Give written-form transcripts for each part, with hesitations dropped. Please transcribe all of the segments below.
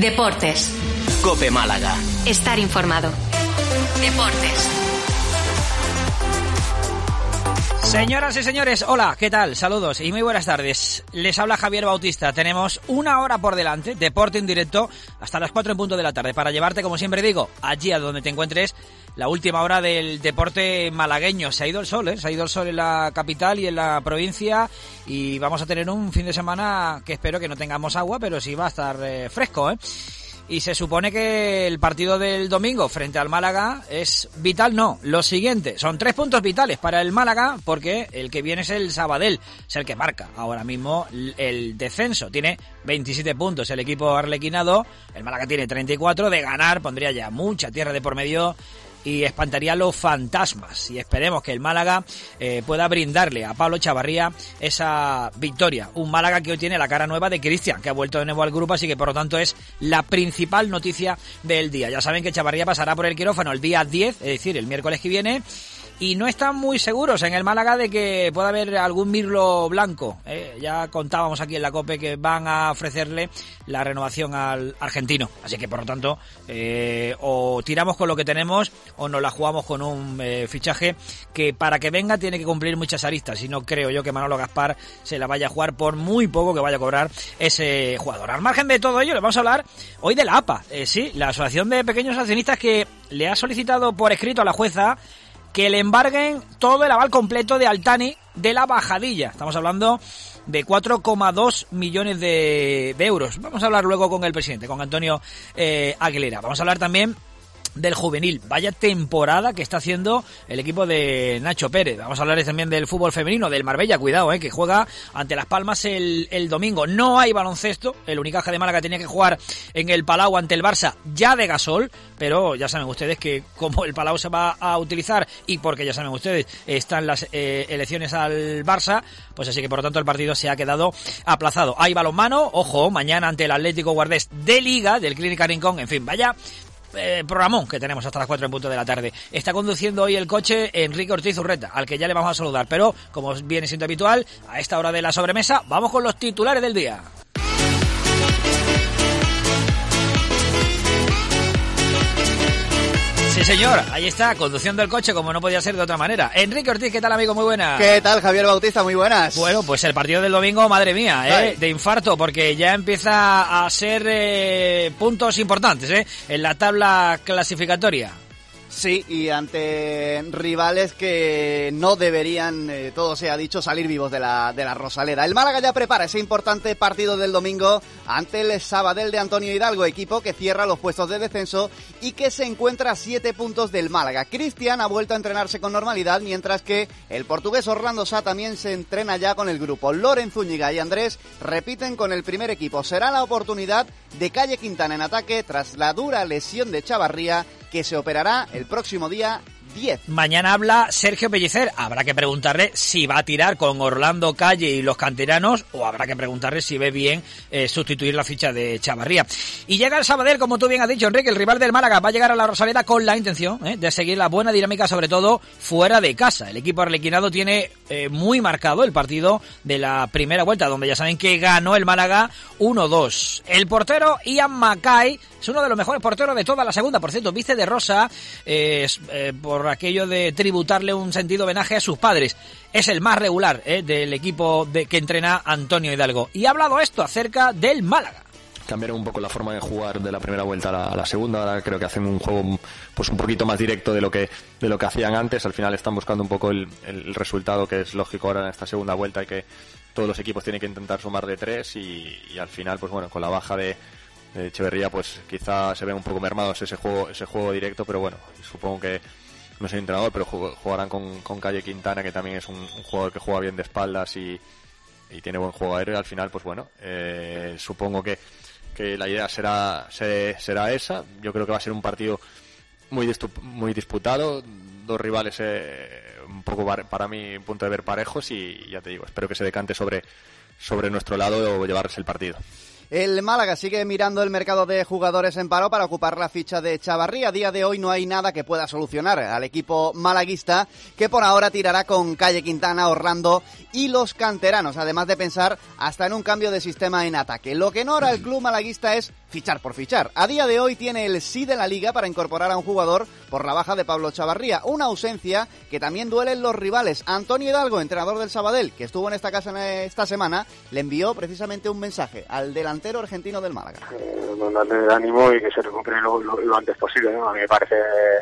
Deportes. COPE Málaga. Estar informado. Deportes. Señoras y señores, hola, ¿qué tal? Saludos y muy buenas tardes. Les habla Javier Bautista. Tenemos una hora por delante, deporte en directo, hasta las 4 en punto de la tarde, para llevarte, como siempre digo, allí a donde te encuentres, la última hora del deporte malagueño. Se ha ido el sol, se ha ido el sol en la capital y en la provincia, y vamos a tener un fin de semana que espero que no tengamos agua, pero sí va a estar fresco, Y se supone que el partido del domingo frente al Málaga es vital, no, lo siguiente, son 3 puntos vitales para el Málaga, porque el que viene es el Sabadell, es el que marca ahora mismo el descenso, tiene 27 puntos el equipo arlequinado, el Málaga tiene 34, de ganar pondría ya mucha tierra de por medio y espantaría los fantasmas, y esperemos que el Málaga pueda brindarle a Pablo Chavarría esa victoria. Un Málaga que hoy tiene la cara nueva de Cristian, que ha vuelto de nuevo al grupo, así que por lo tanto es la principal noticia del día. Ya saben que Chavarría pasará por el quirófano el día 10, es decir, el miércoles que viene, y no están muy seguros en el Málaga de que pueda haber algún mirlo blanco. Ya contábamos aquí en la COPE que van a ofrecerle la renovación al argentino. Así que, por lo tanto, o tiramos con lo que tenemos o nos la jugamos con un fichaje que para que venga tiene que cumplir muchas aristas. Y no creo yo que Manolo Gaspar se la vaya a jugar por muy poco que vaya a cobrar ese jugador. Al margen de todo ello, le vamos a hablar hoy de la APA. Sí, la Asociación de Pequeños Accionistas, que le ha solicitado por escrito a la jueza que le embarguen todo el aval completo de Altani de la bajadilla. Estamos hablando de 4,2 millones de euros. Vamos a hablar luego con el presidente, con Antonio Aguilera. Vamos a hablar también del juvenil. Vaya temporada que está haciendo el equipo de Nacho Pérez. Vamos a hablar también del fútbol femenino, del Marbella, cuidado, que juega ante Las Palmas el domingo. No hay baloncesto, el Unicaja de Málaga tenía que jugar en el Palau ante el Barça ya de Gasol, pero ya saben ustedes que como el Palau se va a utilizar y porque ya saben ustedes están las elecciones al Barça, pues así que por lo tanto el partido se ha quedado aplazado. Hay balonmano, ojo, mañana ante el Atlético Guardés de Liga, del Clínica Rincón, en fin, vaya programón que tenemos hasta las 4 en punto de la tarde. Está conduciendo hoy el coche Enrique Ortiz Urreta, al que ya le vamos a saludar, pero como viene siendo habitual, a esta hora de la sobremesa, vamos con los titulares del día. Sí, señor, ahí está, conduciendo el coche como no podía ser de otra manera. Enrique Ortiz, ¿qué tal, amigo? Muy buenas. ¿Qué tal, Javier Bautista? Muy buenas. Bueno, pues el partido del domingo, madre mía, de infarto, porque ya empieza a ser puntos importantes, en la tabla clasificatoria. Sí, y ante rivales que no deberían, todo se ha dicho, salir vivos de la Rosaleda. El Málaga ya prepara ese importante partido del domingo ante el Sabadell de Antonio Hidalgo, equipo que cierra los puestos de descenso y que se encuentra a 7 puntos del Málaga. Cristian ha vuelto a entrenarse con normalidad, mientras que el portugués Orlando Sá también se entrena ya con el grupo. Loren Zúñiga y Andrés repiten con el primer equipo. Será la oportunidad de Calle Quintana en ataque tras la dura lesión de Chavarría, que se operará el próximo día 10. Mañana habla Sergio Pellicer. Habrá que preguntarle si va a tirar con Orlando, Calle y los canteranos, o habrá que preguntarle si ve bien sustituir la ficha de Chavarría. Y llega el Sabadell, como tú bien has dicho, Enrique, el rival del Málaga. Va a llegar a la Rosaleda con la intención de seguir la buena dinámica, sobre todo fuera de casa. El equipo arlequinado tiene muy marcado el partido de la primera vuelta, donde ya saben que ganó el Málaga 1-2. El portero Ian Mackay es uno de los mejores porteros de toda la segunda, por cierto, viste de rosa por aquello de tributarle un sentido homenaje a sus padres. Es el más regular del equipo que entrena Antonio Hidalgo. Y ha hablado esto acerca del Málaga. Cambiaron un poco la forma de jugar de la primera vuelta a la segunda. Ahora creo que hacen un juego pues un poquito más directo de lo que hacían antes. Al final están buscando un poco el resultado, que es lógico ahora en esta segunda vuelta, y que todos los equipos tienen que intentar sumar de 3 y al final, pues bueno, con la baja de Echeverría, pues quizá se ven un poco mermados ese juego directo, pero bueno, supongo que no soy entrenador, pero jugarán con Calle Quintana, que también es un jugador que juega bien de espaldas y tiene buen juego aéreo. Al final, pues bueno, supongo que la idea será esa. Yo creo que va a ser un partido muy disputado, dos rivales un poco para mi punto de ver parejos, y ya te digo, espero que se decante sobre nuestro lado o llevarse el partido. El Málaga sigue mirando el mercado de jugadores en paro para ocupar la ficha de Chavarría. A día de hoy no hay nada que pueda solucionar al equipo malaguista, que por ahora tirará con Calle Quintana, Orlando y los canteranos, además de pensar hasta en un cambio de sistema en ataque. Lo que no hará el club malaguista es fichar por fichar. A día de hoy tiene el sí de la Liga para incorporar a un jugador por la baja de Pablo Chavarría, una ausencia que también duele en los rivales. Antonio Hidalgo, entrenador del Sabadell, que estuvo en esta casa esta semana, le envió precisamente un mensaje al delantero argentino del Málaga. Darle ánimo y que se recupere lo antes posible, ¿no? A mí me parece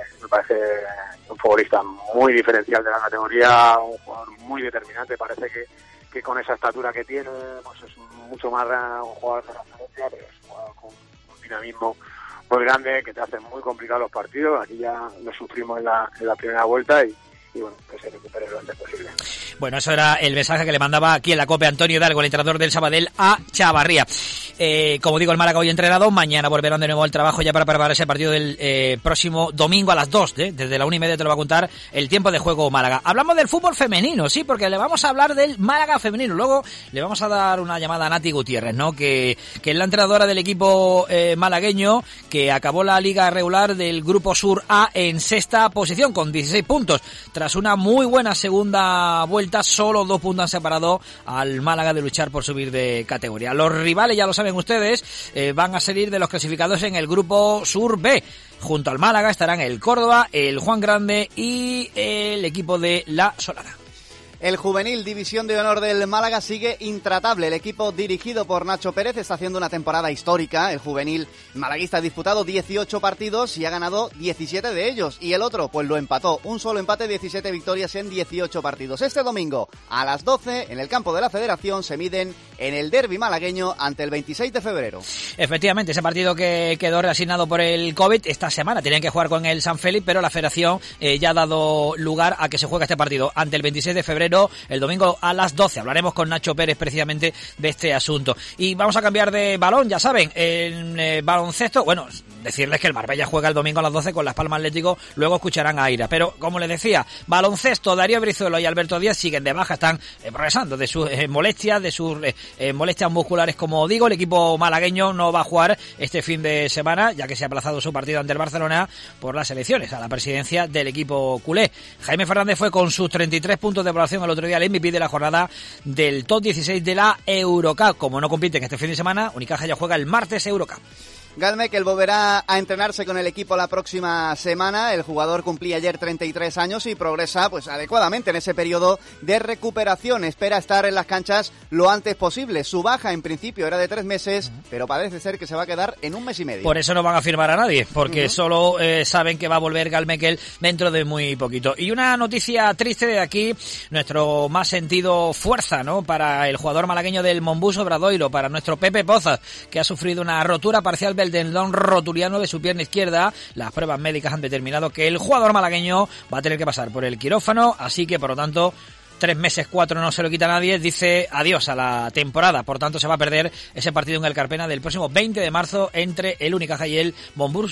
un futbolista muy diferencial de la categoría, un jugador muy determinante. Parece que con esa estatura que tiene, pues es mucho más un jugador de referencia, pero es un jugador con un dinamismo muy grande que te hace muy complicados los partidos. Aquí ya lo sufrimos en la primera vuelta y bueno, que se recupere lo antes posible. Bueno, eso era el mensaje que le mandaba aquí en la COPE Antonio Hidalgo, el entrenador del Sabadell, a Chavarría. Como digo, el Málaga hoy entrenado, mañana volverán de nuevo al trabajo ya para preparar ese partido del próximo domingo a las 2, desde la 1:30 te lo va a contar el tiempo de juego Málaga. Hablamos del fútbol femenino, sí, porque le vamos a hablar del Málaga femenino, luego le vamos a dar una llamada a Nati Gutiérrez, ¿no? Que es la entrenadora del equipo malagueño, que acabó la liga regular del Grupo Sur A en sexta posición, con 16 puntos, tras una muy buena segunda vuelta. Solo 2 puntos han separado al Málaga de luchar por subir de categoría. Los rivales, ya lo saben ustedes, van a salir de los clasificados en el Grupo Sur B. Junto al Málaga estarán el Córdoba, el Juan Grande y el equipo de La Solana. El juvenil División de Honor del Málaga sigue intratable. El equipo dirigido por Nacho Pérez está haciendo una temporada histórica. El juvenil malaguista ha disputado 18 partidos y ha ganado 17 de ellos. Y el otro, pues lo empató. Un solo empate, 17 victorias en 18 partidos. Este domingo, a las 12, en el campo de la Federación, se miden en el derbi malagueño ante el 26 de febrero. Efectivamente, ese partido que quedó reasignado por el COVID esta semana. Tenían que jugar con el San Félix, pero la Federación ya ha dado lugar a que se juegue este partido ante el 26 de febrero. El domingo a las 12. Hablaremos con Nacho Pérez precisamente de este asunto. Y vamos a cambiar de balón, ya saben, en baloncesto, bueno, decirles que el Marbella juega el domingo a las 12 con Las Palmas Atlético, luego escucharán a Aira. Pero, como les decía, baloncesto, Darío Brizuelo y Alberto Díaz siguen de baja, están progresando de sus molestias, molestias musculares, como digo. El equipo malagueño no va a jugar este fin de semana, ya que se ha aplazado su partido ante el Barcelona por las elecciones a la presidencia del equipo culé. Jaime Fernández fue con sus 33 puntos de valoración el otro día el MVP de la jornada del top 16 de la Eurocup. Como no compiten este fin de semana, Unicaja ya juega el martes Eurocup. Gálmez volverá a entrenarse con el equipo la próxima semana. El jugador cumplía ayer 33 años y progresa pues adecuadamente en ese periodo de recuperación. Espera estar en las canchas lo antes posible. Su baja en principio era de 3 meses, pero parece ser que se va a quedar en 1 mes y medio. Por eso no van a firmar a nadie, porque solo saben que va a volver Gálmez dentro de muy poquito. Y una noticia triste de aquí, nuestro más sentido fuerza, ¿no?, para el jugador malagueño del Monbus Obradoiro, para nuestro Pepe Pozas, que ha sufrido una rotura parcial del tendón rotuliano de su pierna izquierda. Las pruebas médicas han determinado que el jugador malagueño va a tener que pasar por el quirófano, así que por lo tanto 3 meses, 4 no se lo quita nadie, dice adiós a la temporada. Por tanto, se va a perder ese partido en el Carpena del próximo 20 de marzo entre el Unicaja y el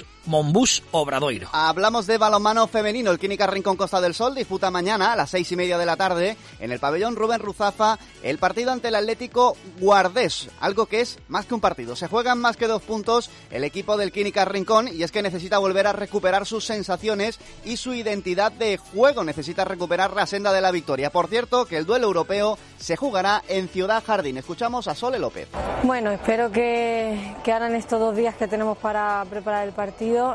Monbus Obradoiro. Hablamos de balonmano femenino. El Clínica Rincón Costa del Sol disputa mañana a las 6:30 de la tarde en el pabellón Rubén Ruzafa el partido ante el Atlético Guardés, algo que es más que un partido. Se juegan más que 2 puntos el equipo del Clínica Rincón, y es que necesita volver a recuperar sus sensaciones y su identidad de juego. Necesita recuperar la senda de la victoria. Por cierto, que el duelo europeo se jugará en Ciudad Jardín. Escuchamos a Sole López. Bueno, espero que ahora en estos 2 días que tenemos para preparar el partido,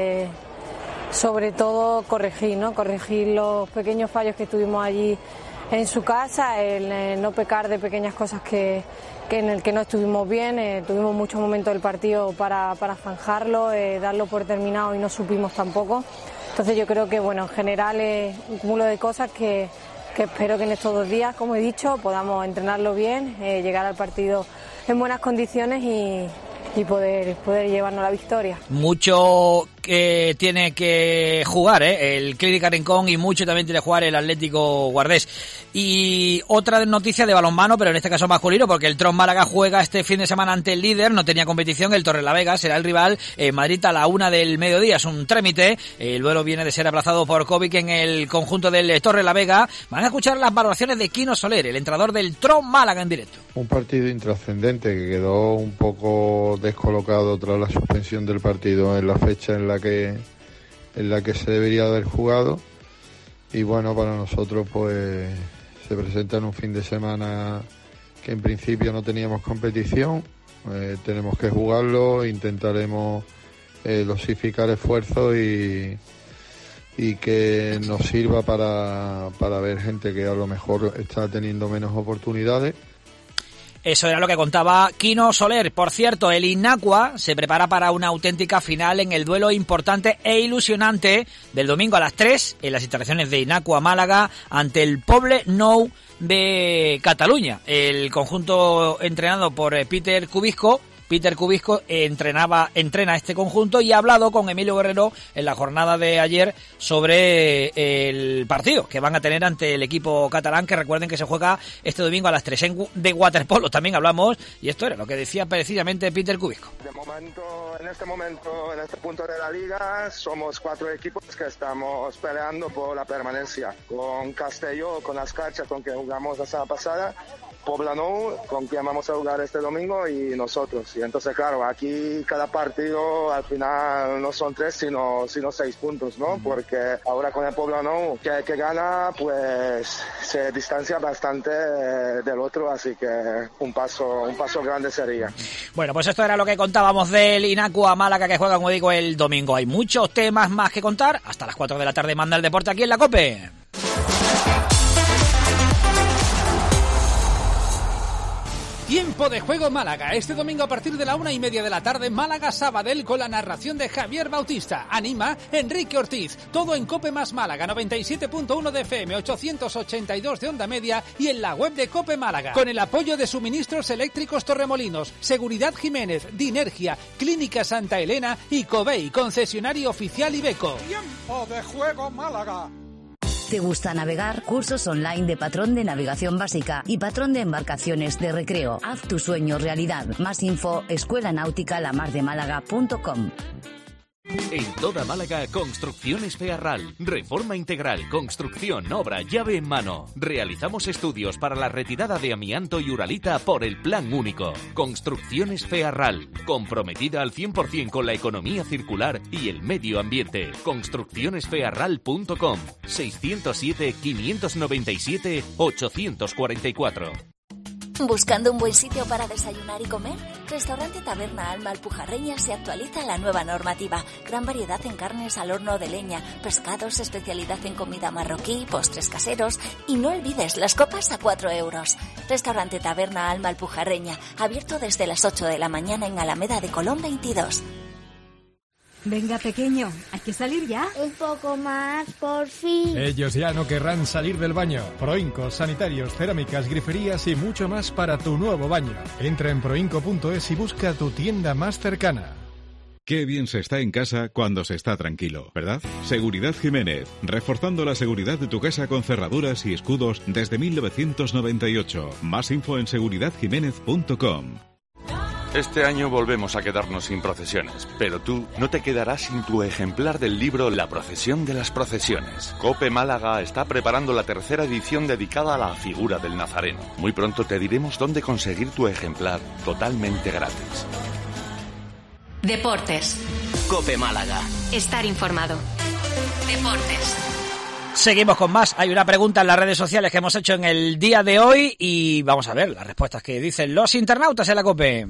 sobre todo corregir los pequeños fallos que tuvimos allí en su casa, el no pecar de pequeñas cosas que en el que no estuvimos bien. Tuvimos muchos momentos del partido para zanjarlo, darlo por terminado y no supimos tampoco. Entonces yo creo que, bueno, en general es un cúmulo de cosas que espero que en estos 2 días, como he dicho, podamos entrenarlo bien, llegar al partido en buenas condiciones y poder llevarnos la victoria. Mucho que tiene que jugar el Clínica Rincón, y mucho también tiene que jugar el Atlético Guardés. Y otra noticia de balonmano, pero en este caso masculino, porque el Tron Málaga juega este fin de semana ante el líder. No tenía competición, el Torrelavega será el rival en Madrid a la 1 del mediodía. Es un trámite, el duelo viene de ser aplazado por COVID en el conjunto del Torrelavega. Van a escuchar las valoraciones de Quino Soler, el entrenador del Tron Málaga, en directo. Un partido intrascendente que quedó un poco descolocado tras la suspensión del partido en la fecha en la que se debería haber jugado. Y bueno, para nosotros pues se presenta en un fin de semana que en principio no teníamos competición, tenemos que jugarlo, intentaremos dosificar esfuerzos y que nos sirva para ver gente que a lo mejor está teniendo menos oportunidades. Eso era lo que contaba Quino Soler. Por cierto, el Inacua se prepara para una auténtica final en el duelo importante e ilusionante del domingo a las 3 en las instalaciones de Inacua Málaga ante el Poble Nou de Cataluña. El conjunto entrenado por Peter Cubisco entrena este conjunto y ha hablado con Emilio Guerrero en la jornada de ayer sobre el partido que van a tener ante el equipo catalán, que recuerden que se juega este domingo a las 3. De waterpolo también hablamos, y esto era lo que decía precisamente Peter Cubisco. En este punto de la liga, somos 4 equipos que estamos peleando por la permanencia. Con Castelló, con Azcarcha, con que jugamos la semana pasada, Poblenou, con quien vamos a jugar este domingo, y nosotros. Y entonces, claro, aquí cada partido al final no son 3, sino 6 puntos, ¿no? Porque ahora con el Poblenou que gana, pues se distancia bastante del otro, así que un paso grande sería. Bueno, pues esto era lo que contábamos del Inacua Málaga, que juega, como digo, el domingo. Hay muchos temas más que contar. Hasta las 4 de la tarde manda el deporte aquí en la COPE. Tiempo de Juego Málaga, este domingo a partir de la 1:30 de la tarde, Málaga-Sabadell, con la narración de Javier Bautista. Anima Enrique Ortiz. Todo en COPE más Málaga, 97.1 de FM, 882 de onda media y en la web de COPE Málaga. Con el apoyo de Suministros Eléctricos Torremolinos, Seguridad Jiménez, Dinergia, Clínica Santa Elena y Covey, concesionario oficial Iveco. Tiempo de Juego Málaga. ¿Te gusta navegar? Cursos online de patrón de navegación básica y patrón de embarcaciones de recreo. Haz tu sueño realidad. Más info, escuelanáuticalamardemálaga.com. En toda Málaga, Construcciones Fearral. Reforma integral, construcción, obra, llave en mano. Realizamos estudios para la retirada de amianto y uralita por el Plan Único. Construcciones Fearral. Comprometida al 100% con la economía circular y el medio ambiente. Construccionesfearral.com. 607-597-844. ¿Buscando un buen sitio para desayunar y comer? Restaurante Taberna Alma Alpujarreña se actualiza la nueva normativa. Gran variedad en carnes al horno de leña, pescados, especialidad en comida marroquí, postres caseros. Y no olvides las copas a 4 euros. Restaurante Taberna Alma Alpujarreña, abierto desde las 8 de la mañana en Alameda de Colón 22. Venga, pequeño, hay que salir ya. Un poco más, por fin. Ellos ya no querrán salir del baño. Proincos, sanitarios, cerámicas, griferías y mucho más para tu nuevo baño. Entra en proinco.es y busca tu tienda más cercana. Qué bien se está en casa cuando se está tranquilo, ¿verdad? Seguridad Jiménez, reforzando la seguridad de tu casa con cerraduras y escudos desde 1998. Más info en seguridadjiménez.com. Este año volvemos a quedarnos sin procesiones, pero tú no te quedarás sin tu ejemplar del libro La procesión de las procesiones. COPE Málaga está preparando la 3ª edición dedicada a la figura del Nazareno. Muy pronto te diremos dónde conseguir tu ejemplar totalmente gratis. Deportes. COPE Málaga. Estar informado. Deportes. Seguimos con más. Hay una pregunta en las redes sociales que hemos hecho en el día de hoy y vamos a ver las respuestas que dicen los internautas en la COPE.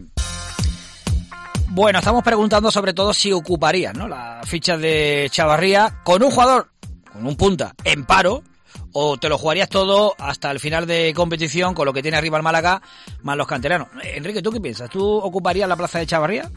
Bueno, estamos preguntando sobre todo si ocuparían, ¿no?, la ficha de Chavarría con un jugador, con un punta, en paro, o te lo jugarías todo hasta el final de competición con lo que tiene arriba el Málaga más los canteranos. Enrique, ¿tú qué piensas? ¿Tú ocuparías la plaza de Chavarría?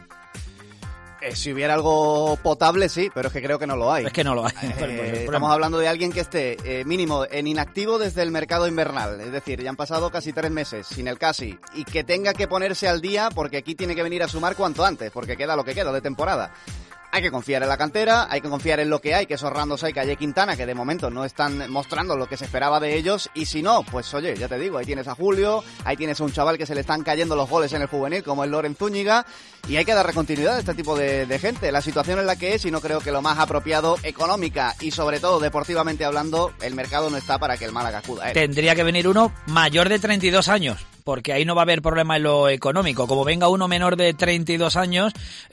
Si hubiera algo potable, sí, pero es que creo que no lo hay. Es que no lo hay. Estamos hablando de alguien que esté mínimo en inactivo desde el mercado invernal. Es decir, ya han pasado casi 3 meses, sin el casi. Y que tenga que ponerse al día porque aquí tiene que venir a sumar cuanto antes, porque queda lo que queda de temporada. Hay que confiar en la cantera, hay que confiar en lo que hay, que esos Randos hay, Calle Quintana, que de momento no están mostrando lo que se esperaba de ellos, y si no, pues oye, ya te digo, ahí tienes a Julio, ahí tienes a un chaval que se le están cayendo los goles en el juvenil, como es Loren Zúñiga, y hay que darle continuidad a este tipo de gente. La situación es la que es, y no creo que lo más apropiado económica y sobre todo deportivamente hablando, el mercado no está para que el Málaga acuda a él. Tendría que venir uno mayor de 32 años. porque ahí no va a haber problema en lo económico. Como venga uno menor de 32 años,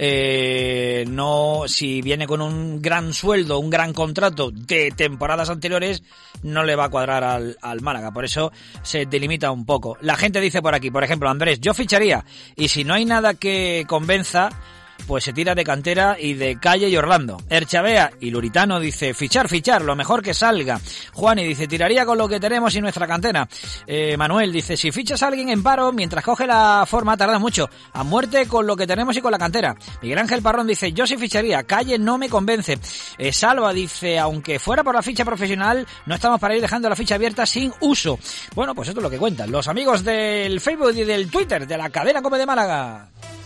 no, si viene con un gran sueldo, un gran contrato de temporadas anteriores, no le va a cuadrar al Málaga. Por eso se delimita un poco. La gente dice por aquí, por ejemplo, Andrés, yo ficharía, y si no hay nada que convenza, pues se tira de cantera y de Calle y Orlando. Erchabea y Luritano dice, fichar, lo mejor que salga. Juani dice, tiraría con lo que tenemos y nuestra cantera. Manuel dice, si fichas a alguien en paro, mientras coge la forma tarda mucho. A muerte con lo que tenemos y con la cantera. Miguel Ángel Parrón dice, yo sí ficharía, Calle no me convence. Salva dice, aunque fuera por la ficha profesional, no estamos para ir dejando la ficha abierta sin uso. Bueno, pues esto es lo que cuentan los amigos del Facebook y del Twitter de la cadena COPE de Málaga.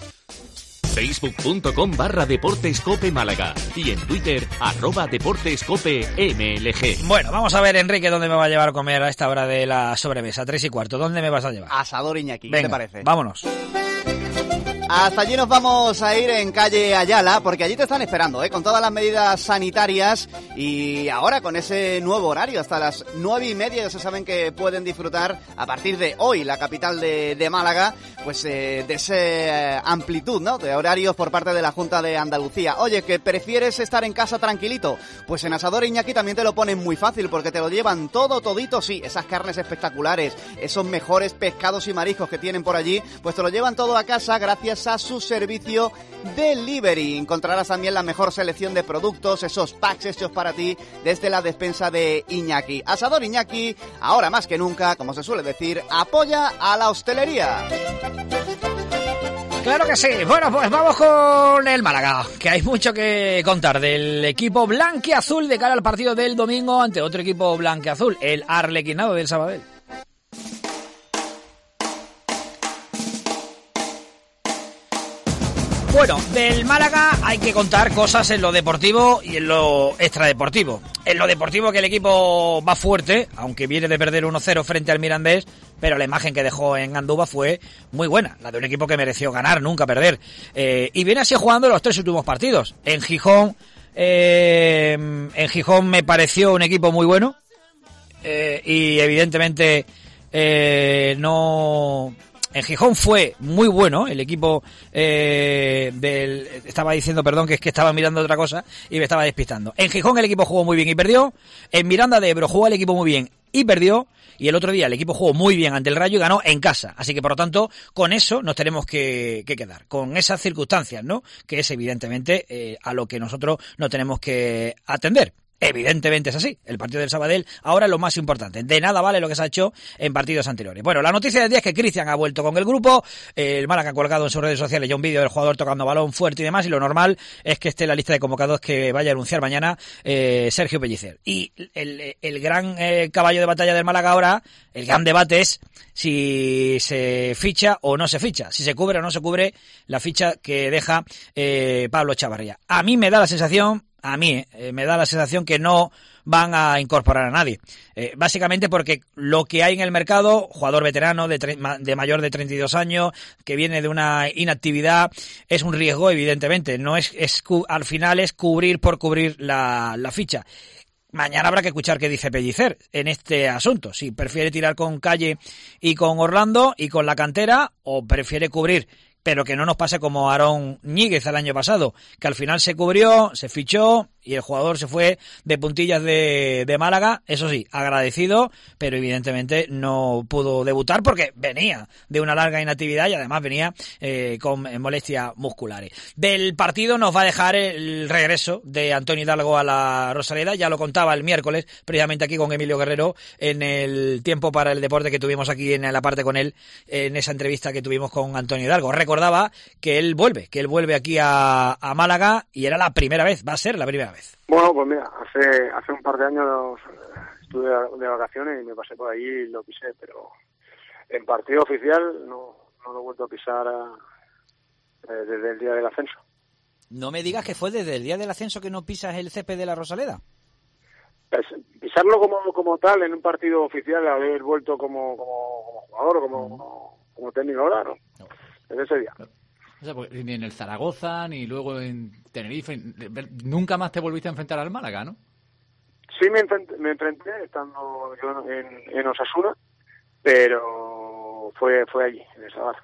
Facebook.com/Deportes Málaga y en Twitter @DeportesCopeMLG. Bueno, vamos a ver, Enrique, dónde me va a llevar a comer a esta hora de la sobremesa, 3:15. ¿Dónde me vas a llevar? Asador Iñaki, Venga, ¿qué te parece? Vámonos. Hasta allí nos vamos a ir en calle Ayala, porque allí te están esperando, con todas las medidas sanitarias y ahora con ese nuevo horario hasta las 9:30. Ya se saben que pueden disfrutar a partir de hoy la capital de Málaga, pues de esa amplitud, ¿no?, de horarios por parte de la Junta de Andalucía. Oye, ¿que prefieres estar en casa tranquilito? Pues en Asador Iñaki también te lo ponen muy fácil, porque te lo llevan todo, todito, sí, esas carnes espectaculares, esos mejores pescados y mariscos que tienen por allí, pues te lo llevan todo a casa gracias a su servicio delivery. Encontrarás también la mejor selección de productos, esos packs hechos para ti desde la despensa de Iñaki. Asador Iñaki, ahora más que nunca, como se suele decir, apoya a la hostelería. Claro que sí. Bueno, pues vamos con el Málaga, que hay mucho que contar del equipo blanquiazul de cara al partido del domingo ante otro equipo blanquiazul, el Arlequinado del Sabadell. Bueno, del Málaga hay que contar cosas en lo deportivo y en lo extradeportivo. En lo deportivo, que el equipo va fuerte, aunque viene de perder 1-0 frente al Mirandés, pero la imagen que dejó en Andúba fue muy buena, la de un equipo que mereció ganar, nunca perder. Y viene así jugando los 3 últimos partidos. En Gijón me pareció un equipo muy bueno, y evidentemente no... En Gijón fue muy bueno el equipo estaba diciendo, perdón, que es que estaba mirando otra cosa y me estaba despistando. En Gijón el equipo jugó muy bien y perdió. En Miranda de Ebro jugó el equipo muy bien y perdió. Y el otro día el equipo jugó muy bien ante el Rayo y ganó en casa. Así que, por lo tanto, con eso nos tenemos que quedar. Con esas circunstancias, ¿no? Que es evidentemente a lo que nosotros nos tenemos que atender. Evidentemente es así. El partido del Sabadell ahora es lo más importante. De nada vale lo que se ha hecho en partidos anteriores. Bueno, la noticia del día es que Cristian ha vuelto con el grupo. El Málaga ha colgado en sus redes sociales ya un vídeo del jugador tocando balón fuerte y demás. Y lo normal es que esté en la lista de convocados que vaya a anunciar mañana Sergio Pellicer. Y el gran caballo de batalla del Málaga ahora, el gran debate es si se ficha o no se ficha. Si se cubre o no se cubre la ficha que deja Pablo Chavarría. A mí me da la sensación que no van a incorporar a nadie. Básicamente porque lo que hay en el mercado, jugador veterano de mayor de 32 años, que viene de una inactividad, es un riesgo, evidentemente. No al final es cubrir por cubrir la ficha. Mañana habrá que escuchar qué dice Pellicer en este asunto. Si prefiere tirar con Calle y con Orlando y con la cantera, o prefiere cubrir, pero que no nos pase como Aarón Ñíguez el año pasado, que al final se cubrió, se fichó y el jugador se fue de puntillas de Málaga, eso sí, agradecido, pero evidentemente no pudo debutar porque venía de una larga inactividad y además venía con molestias musculares. Del partido nos va a dejar el regreso de Antonio Hidalgo a la Rosaleda, ya lo contaba el miércoles, precisamente aquí con Emilio Guerrero, en el tiempo para el deporte que tuvimos aquí en la parte con él, en esa entrevista que tuvimos con Antonio Hidalgo. Recordaba que él vuelve aquí a Málaga y era la primera vez, va a ser la primera vez. Bueno, pues mira, hace un par de años estuve de vacaciones y me pasé por allí y lo pisé, pero en partido oficial no lo he vuelto a pisar desde el día del ascenso. No me digas que fue desde el día del ascenso que no pisas el césped de la Rosaleda. Pues, pisarlo como tal en un partido oficial, haber vuelto como jugador, como técnico ahora, ¿no? Desde ese día. O sea, ni en el Zaragoza, ni luego en Tenerife, nunca más te volviste a enfrentar al Málaga, ¿no? Sí, me enfrenté estando yo en Osasuna, pero pero fue allí, en el Sadar.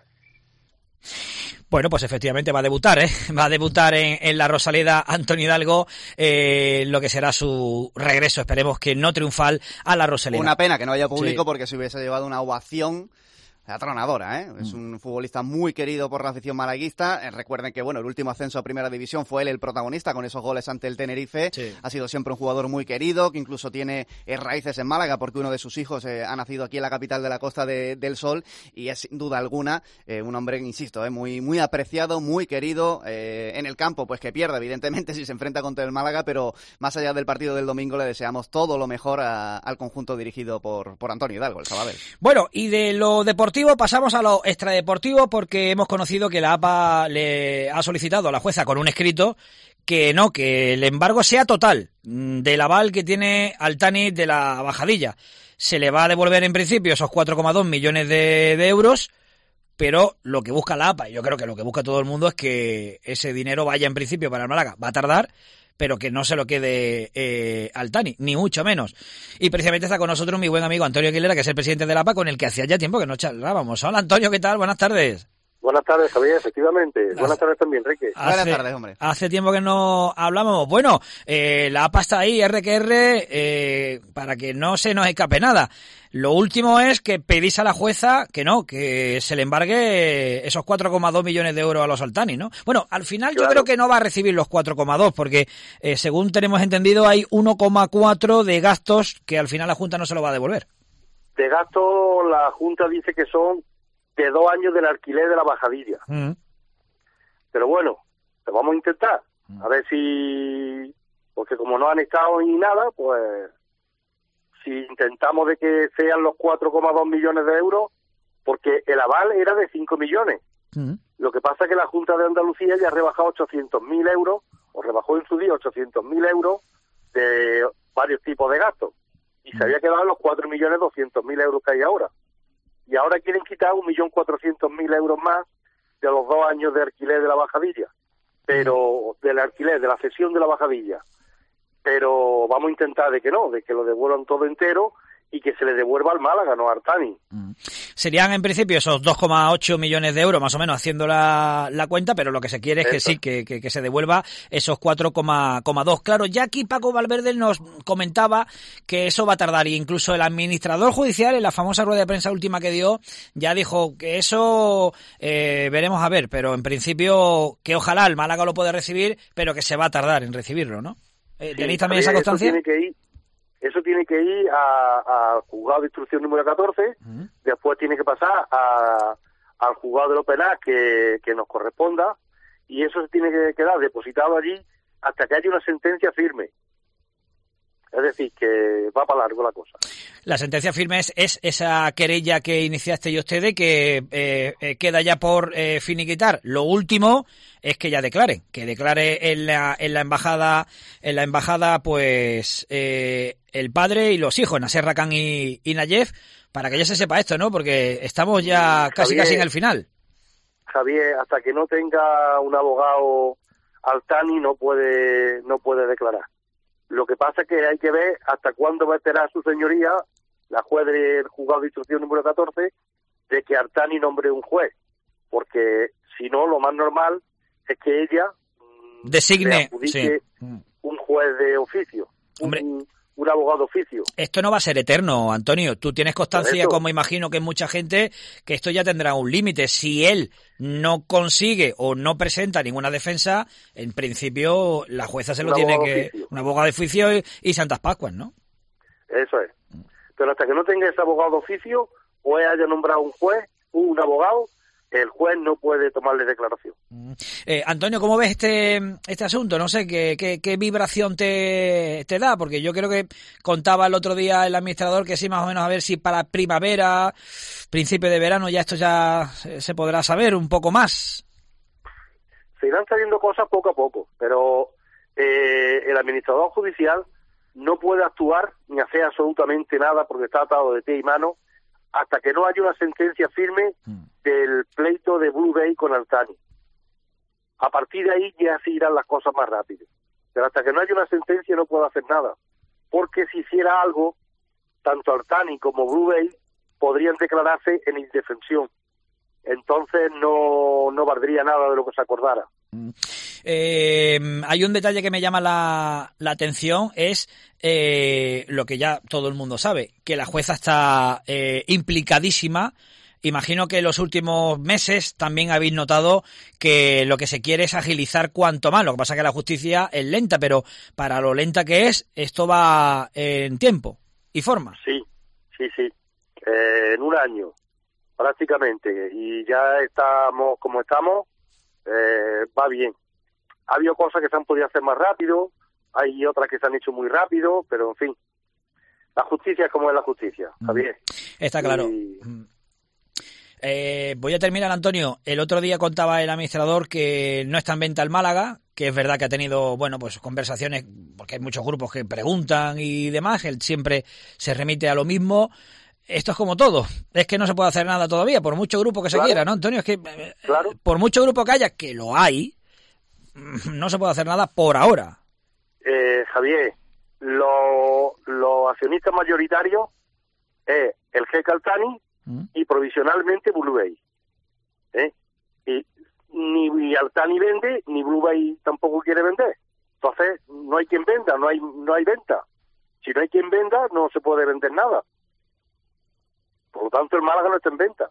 Bueno, pues efectivamente va a debutar, va a debutar en la Rosaleda Antonio Hidalgo, lo que será su regreso, esperemos que no triunfal, a la Rosaleda. Una pena que no haya público, sí, porque se hubiese llevado una ovación atronadora, ¿eh? Es un futbolista muy querido por la afición malaguista. Recuerden que, bueno, el último ascenso a Primera División fue él el protagonista con esos goles ante el Tenerife. Sí. Ha sido siempre un jugador muy querido, que incluso tiene raíces en Málaga, porque uno de sus hijos ha nacido aquí en la capital de la Costa del Sol, y es sin duda alguna un hombre, insisto, muy, muy apreciado, muy querido en el campo, pues que pierde, evidentemente, si se enfrenta contra el Málaga, pero más allá del partido del domingo le deseamos todo lo mejor al conjunto dirigido por Antonio Hidalgo, el Sabadell. Bueno, y de lo deportivo pasamos a lo extradeportivo, porque hemos conocido que la APA le ha solicitado a la jueza con un escrito que el embargo sea total del aval que tiene Altani de la Bajadilla. Se le va a devolver en principio esos 4,2 millones de euros, pero lo que busca la APA, y yo creo que lo que busca todo el mundo, es que ese dinero vaya en principio para el Málaga. Va a tardar, pero que no se lo quede Altani, ni mucho menos. Y precisamente está con nosotros mi buen amigo Antonio Aguilera, que es el presidente de la APA, con el que hacía ya tiempo que no charlábamos. Hola Antonio, ¿qué tal? Buenas tardes. Buenas tardes, Javier, efectivamente. Buenas tardes también, Enrique. Buenas tardes, hombre. Hace tiempo que no hablábamos. Bueno, la APA está ahí, para que no se nos escape nada. Lo último es que pedís a la jueza que se le embargue esos 4,2 millones de euros a los Altani, ¿no? Bueno, al final claro, yo creo que no va a recibir los 4,2, porque según tenemos entendido hay 1,4 de gastos que al final la Junta no se lo va a devolver. De gastos la Junta dice que son de 2 años del alquiler de la Bajadilla. Pero bueno, lo vamos a intentar. A ver si... Porque como no han estado ni nada, pues... Si intentamos de que sean los 4,2 millones de euros, porque el aval era de 5 millones. Lo que pasa es que la Junta de Andalucía ya ha rebajado 800.000 euros, o rebajó en su día 800.000 euros de varios tipos de gastos. Y se había quedado en los 4.200.000 euros que hay ahora. Y ahora quieren quitar 1.400.000 euros más de los 2 años de alquiler de la Bajadilla. Pero del alquiler, de la cesión de la Bajadilla. Pero vamos a intentar de que lo devuelvan todo entero y que se le devuelva al Málaga, no a Altani. Serían en principio esos 2,8 millones de euros, más o menos, haciendo la cuenta, pero lo que se quiere es que sí, que se devuelva esos 4,2. Claro, ya aquí Paco Valverde nos comentaba que eso va a tardar, y incluso el administrador judicial, en la famosa rueda de prensa última que dio, ya dijo que eso veremos a ver, pero en principio que ojalá el Málaga lo pueda recibir, pero que se va a tardar en recibirlo, ¿no? ¿Tenéis también esa constancia? Eso tiene que ir al juzgado de instrucción número 14, después tiene que pasar al juzgado de lo penal que nos corresponda, y eso se tiene que quedar depositado allí hasta que haya una sentencia firme. Es decir, que va para largo la cosa. La sentencia firme es esa querella que iniciaste ustedes, que queda ya por finiquitar. Lo último es que ya declare en la embajada pues el padre y los hijos, Nasser Rakan y Nayef, para que ya se sepa esto, ¿no? Porque estamos ya casi en el final. Javier, hasta que no tenga un abogado Altani no puede declarar. Lo que pasa es que hay que ver hasta cuándo va a esperar su señoría, la juez del juzgado de instrucción número 14, de que Altani nombre un juez. Porque si no, lo más normal es que ella designe un juez de oficio, un abogado de oficio. Esto no va a ser eterno, Antonio. Tú tienes constancia, como imagino que mucha gente, que esto ya tendrá un límite. Si él no consigue o no presenta ninguna defensa, en principio la jueza se lo tiene que... Un abogado de oficio y Santas Pascuas, ¿no? Eso es. Pero hasta que no tenga ese abogado de oficio o él haya nombrado un juez, un abogado, el juez no puede tomarle declaración. Antonio, ¿cómo ves este asunto? No sé, ¿qué vibración te da? Porque yo creo que contaba el otro día el administrador que sí, más o menos, a ver si para primavera, principio de verano, ya esto ya se podrá saber un poco más. Se irán saliendo cosas poco a poco, pero el administrador judicial no puede actuar ni hacer absolutamente nada porque está atado de pie y mano hasta que no haya una sentencia firme del pleito de Blue Bay con Altani. A partir de ahí ya se irán las cosas más rápido. Pero hasta que no haya una sentencia no puedo hacer nada. Porque si hiciera algo, tanto Altani como Blue Bay podrían declararse en indefensión. Entonces no valdría nada de lo que se acordara. Hay un detalle que me llama la atención, es lo que ya todo el mundo sabe, que la jueza está implicadísima. Imagino que en los últimos meses también habéis notado que lo que se quiere es agilizar cuanto más. Lo que pasa es que la justicia es lenta, pero para lo lenta que es, esto va en tiempo y forma. Sí. En un año, prácticamente, y ya estamos como estamos, va bien. Ha habido cosas que se han podido hacer más rápido, hay otras que se han hecho muy rápido, pero en fin, la justicia es como es la justicia, Javier. Está claro. Voy a terminar, Antonio. El otro día contaba el administrador que no está en venta el Málaga, que es verdad que ha tenido, bueno, pues conversaciones, porque hay muchos grupos que preguntan y demás, él siempre se remite a lo mismo. Esto es como todo, es que no se puede hacer nada todavía, por mucho grupo que se quiera, ¿no, Antonio? Es que por mucho grupo que haya, que lo hay, no se puede hacer nada por ahora. Javier, los accionistas mayoritarios es el GEC Altani y provisionalmente Blue Bay. Y ni Altani vende, ni Blue Bay tampoco quiere vender. Entonces, no hay quien venda, no hay venta. Si no hay quien venda, no se puede vender nada. Por lo tanto, el Málaga no está en venta.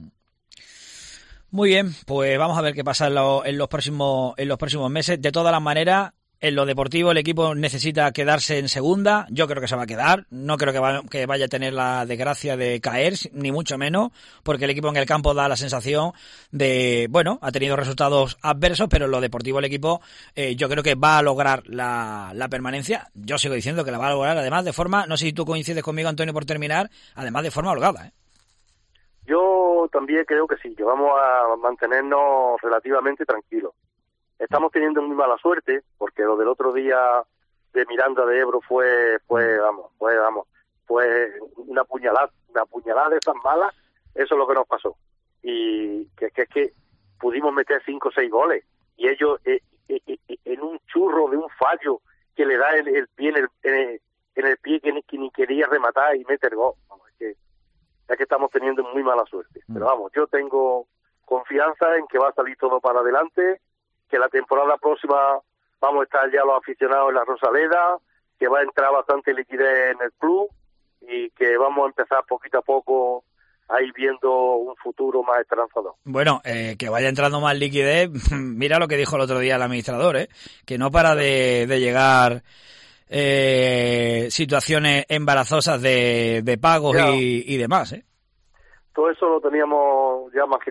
Muy bien, pues vamos a ver qué pasa en los próximos meses. De todas las maneras, en lo deportivo el equipo necesita quedarse en segunda. Yo creo que se va a quedar. No creo que vaya a tener la desgracia de caer, ni mucho menos, porque el equipo en el campo da la sensación de, bueno, ha tenido resultados adversos, pero en lo deportivo el equipo yo creo que va a lograr la permanencia. Yo sigo diciendo que la va a lograr, además de forma, no sé si tú coincides conmigo, Antonio, por terminar, además de forma holgada, Yo también creo que sí, que vamos a mantenernos relativamente tranquilos. Estamos teniendo muy mala suerte, porque lo del otro día de Miranda de Ebro fue una puñalada de esas malas, eso es lo que nos pasó. Y que es que pudimos meter 5 o 6 goles, y ellos en un churro de un fallo que le da el pie en el pie que ni quería rematar y meter gol. Es que estamos teniendo muy mala suerte. Pero vamos, yo tengo confianza en que va a salir todo para adelante, que la temporada próxima vamos a estar ya los aficionados en la Rosaleda, que va a entrar bastante liquidez en el club y que vamos a empezar poquito a poco a ir viendo un futuro más esperanzador. Bueno, que vaya entrando más liquidez, mira lo que dijo el otro día el administrador, que no para de llegar situaciones embarazosas de pagos y demás, Todo eso lo teníamos ya más que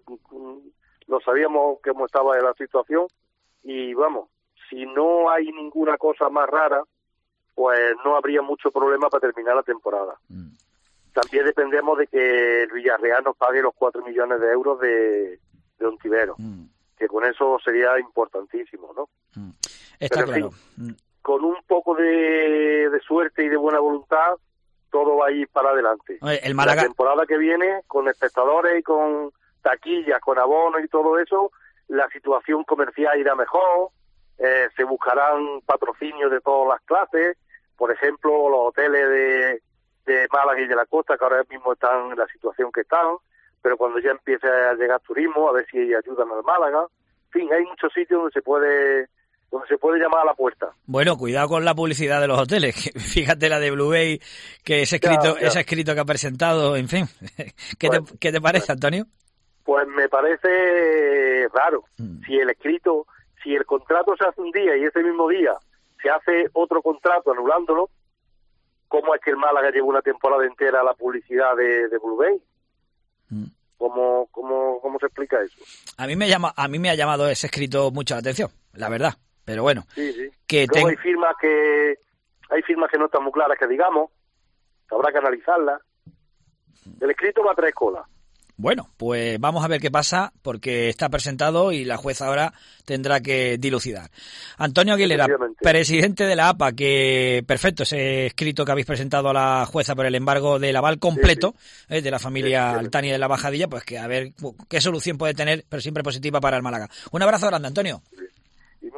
lo sabíamos cómo estaba la situación, y vamos, si no hay ninguna cosa más rara, pues no habría mucho problema para terminar la temporada. También dependemos de que el Villarreal nos pague los 4 millones de euros de Ontivero, que con eso sería importantísimo, ¿no? Está pero claro. Sí, con un poco de suerte y de buena voluntad, todo va a ir para adelante. El Málaga... La temporada que viene, con espectadores y con taquillas, con abonos y todo eso, la situación comercial irá mejor, se buscarán patrocinios de todas las clases, por ejemplo, los hoteles de Málaga y de la costa, que ahora mismo están en la situación que están, pero cuando ya empiece a llegar turismo, a ver si ayudan al Málaga. En fin, hay muchos sitios donde se puede llamar a la puerta. Bueno, cuidado con la publicidad de los hoteles. Fíjate la de Blue Bay, que ese escrito que ha presentado, en fin. ¿Qué te parece, Antonio? Pues me parece raro. Si el contrato se hace un día y ese mismo día se hace otro contrato anulándolo, ¿cómo es que el Málaga lleva una temporada entera a la publicidad de Blue Bay? ¿Cómo se explica eso? A mí me ha llamado ese escrito mucho la atención, la verdad. Pero bueno, sí. Que luego hay firmas que no están muy claras, que digamos, habrá que analizarlas. El escrito va a 3 colas. Bueno, pues vamos a ver qué pasa, porque está presentado y la jueza ahora tendrá que dilucidar. Antonio Aguilera, presidente de la APA, que perfecto ese escrito que habéis presentado a la jueza por el embargo del aval completo de la familia Altani de la Bajadilla, pues que a ver qué solución puede tener, pero siempre positiva para el Málaga. Un abrazo grande, Antonio. Y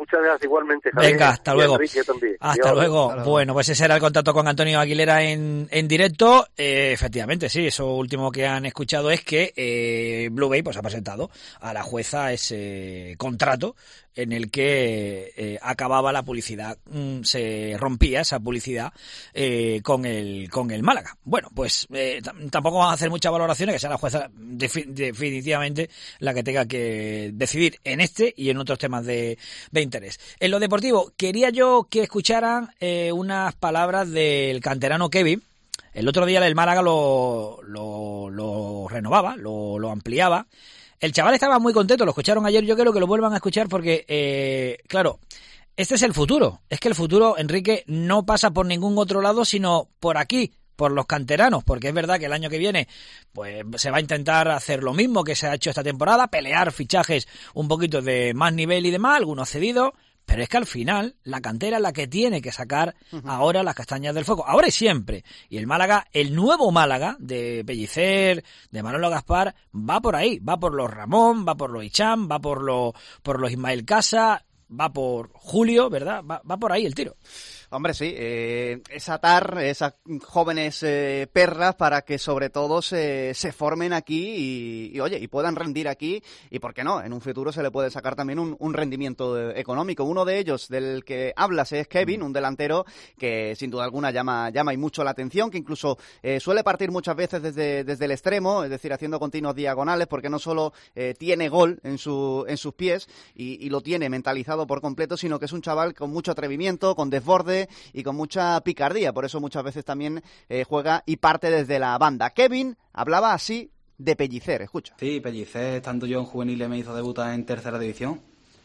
Muchas gracias igualmente, Javier. Venga, hasta luego. Enrique, también. Hasta luego. luego. Bueno, pues ese era el contacto con Antonio Aguilera en directo. Efectivamente, sí, eso último que han escuchado es que Blue Bay pues ha presentado a la jueza ese contrato en el que acababa la publicidad, se rompía esa publicidad con el Málaga. Bueno, pues tampoco vamos a hacer muchas valoraciones, que sea la jueza definitivamente la que tenga que decidir en este y en otros temas de interés. En lo deportivo, quería yo que escucharan unas palabras del canterano Kevin. El otro día el Málaga lo renovaba, lo ampliaba. El chaval estaba muy contento, lo escucharon ayer, yo quiero que lo vuelvan a escuchar porque, claro, este es el futuro. Es que el futuro, Enrique, no pasa por ningún otro lado, sino por aquí, por los canteranos, porque es verdad que el año que viene pues se va a intentar hacer lo mismo que se ha hecho esta temporada, pelear fichajes un poquito de más nivel y demás, algunos cedidos, pero es que al final la cantera es la que tiene que sacar ahora las castañas del fuego, ahora y siempre. Y el Málaga, el nuevo Málaga de Pellicer, de Manolo Gaspar, va por ahí, va por los Ramón, va por los Hicham, va por los Ismael Casa, va por Julio, ¿verdad? Va por ahí el tiro. Hombre, sí, es atar esas jóvenes perras para que sobre todo se formen aquí y puedan rendir aquí y, ¿por qué no? En un futuro se le puede sacar también un rendimiento económico. Uno de ellos, del que hablas, es Kevin, un delantero que sin duda alguna llama y mucho la atención, que incluso suele partir muchas veces desde el extremo, es decir, haciendo continuos diagonales, porque no solo tiene gol en sus pies y lo tiene mentalizado por completo, sino que es un chaval con mucho atrevimiento, con desborde y con mucha picardía, por eso muchas veces también juega y parte desde la banda. Kevin hablaba así de Pellicer, escucha. Sí, Pellicer, estando yo en juveniles, me hizo debutar en tercera división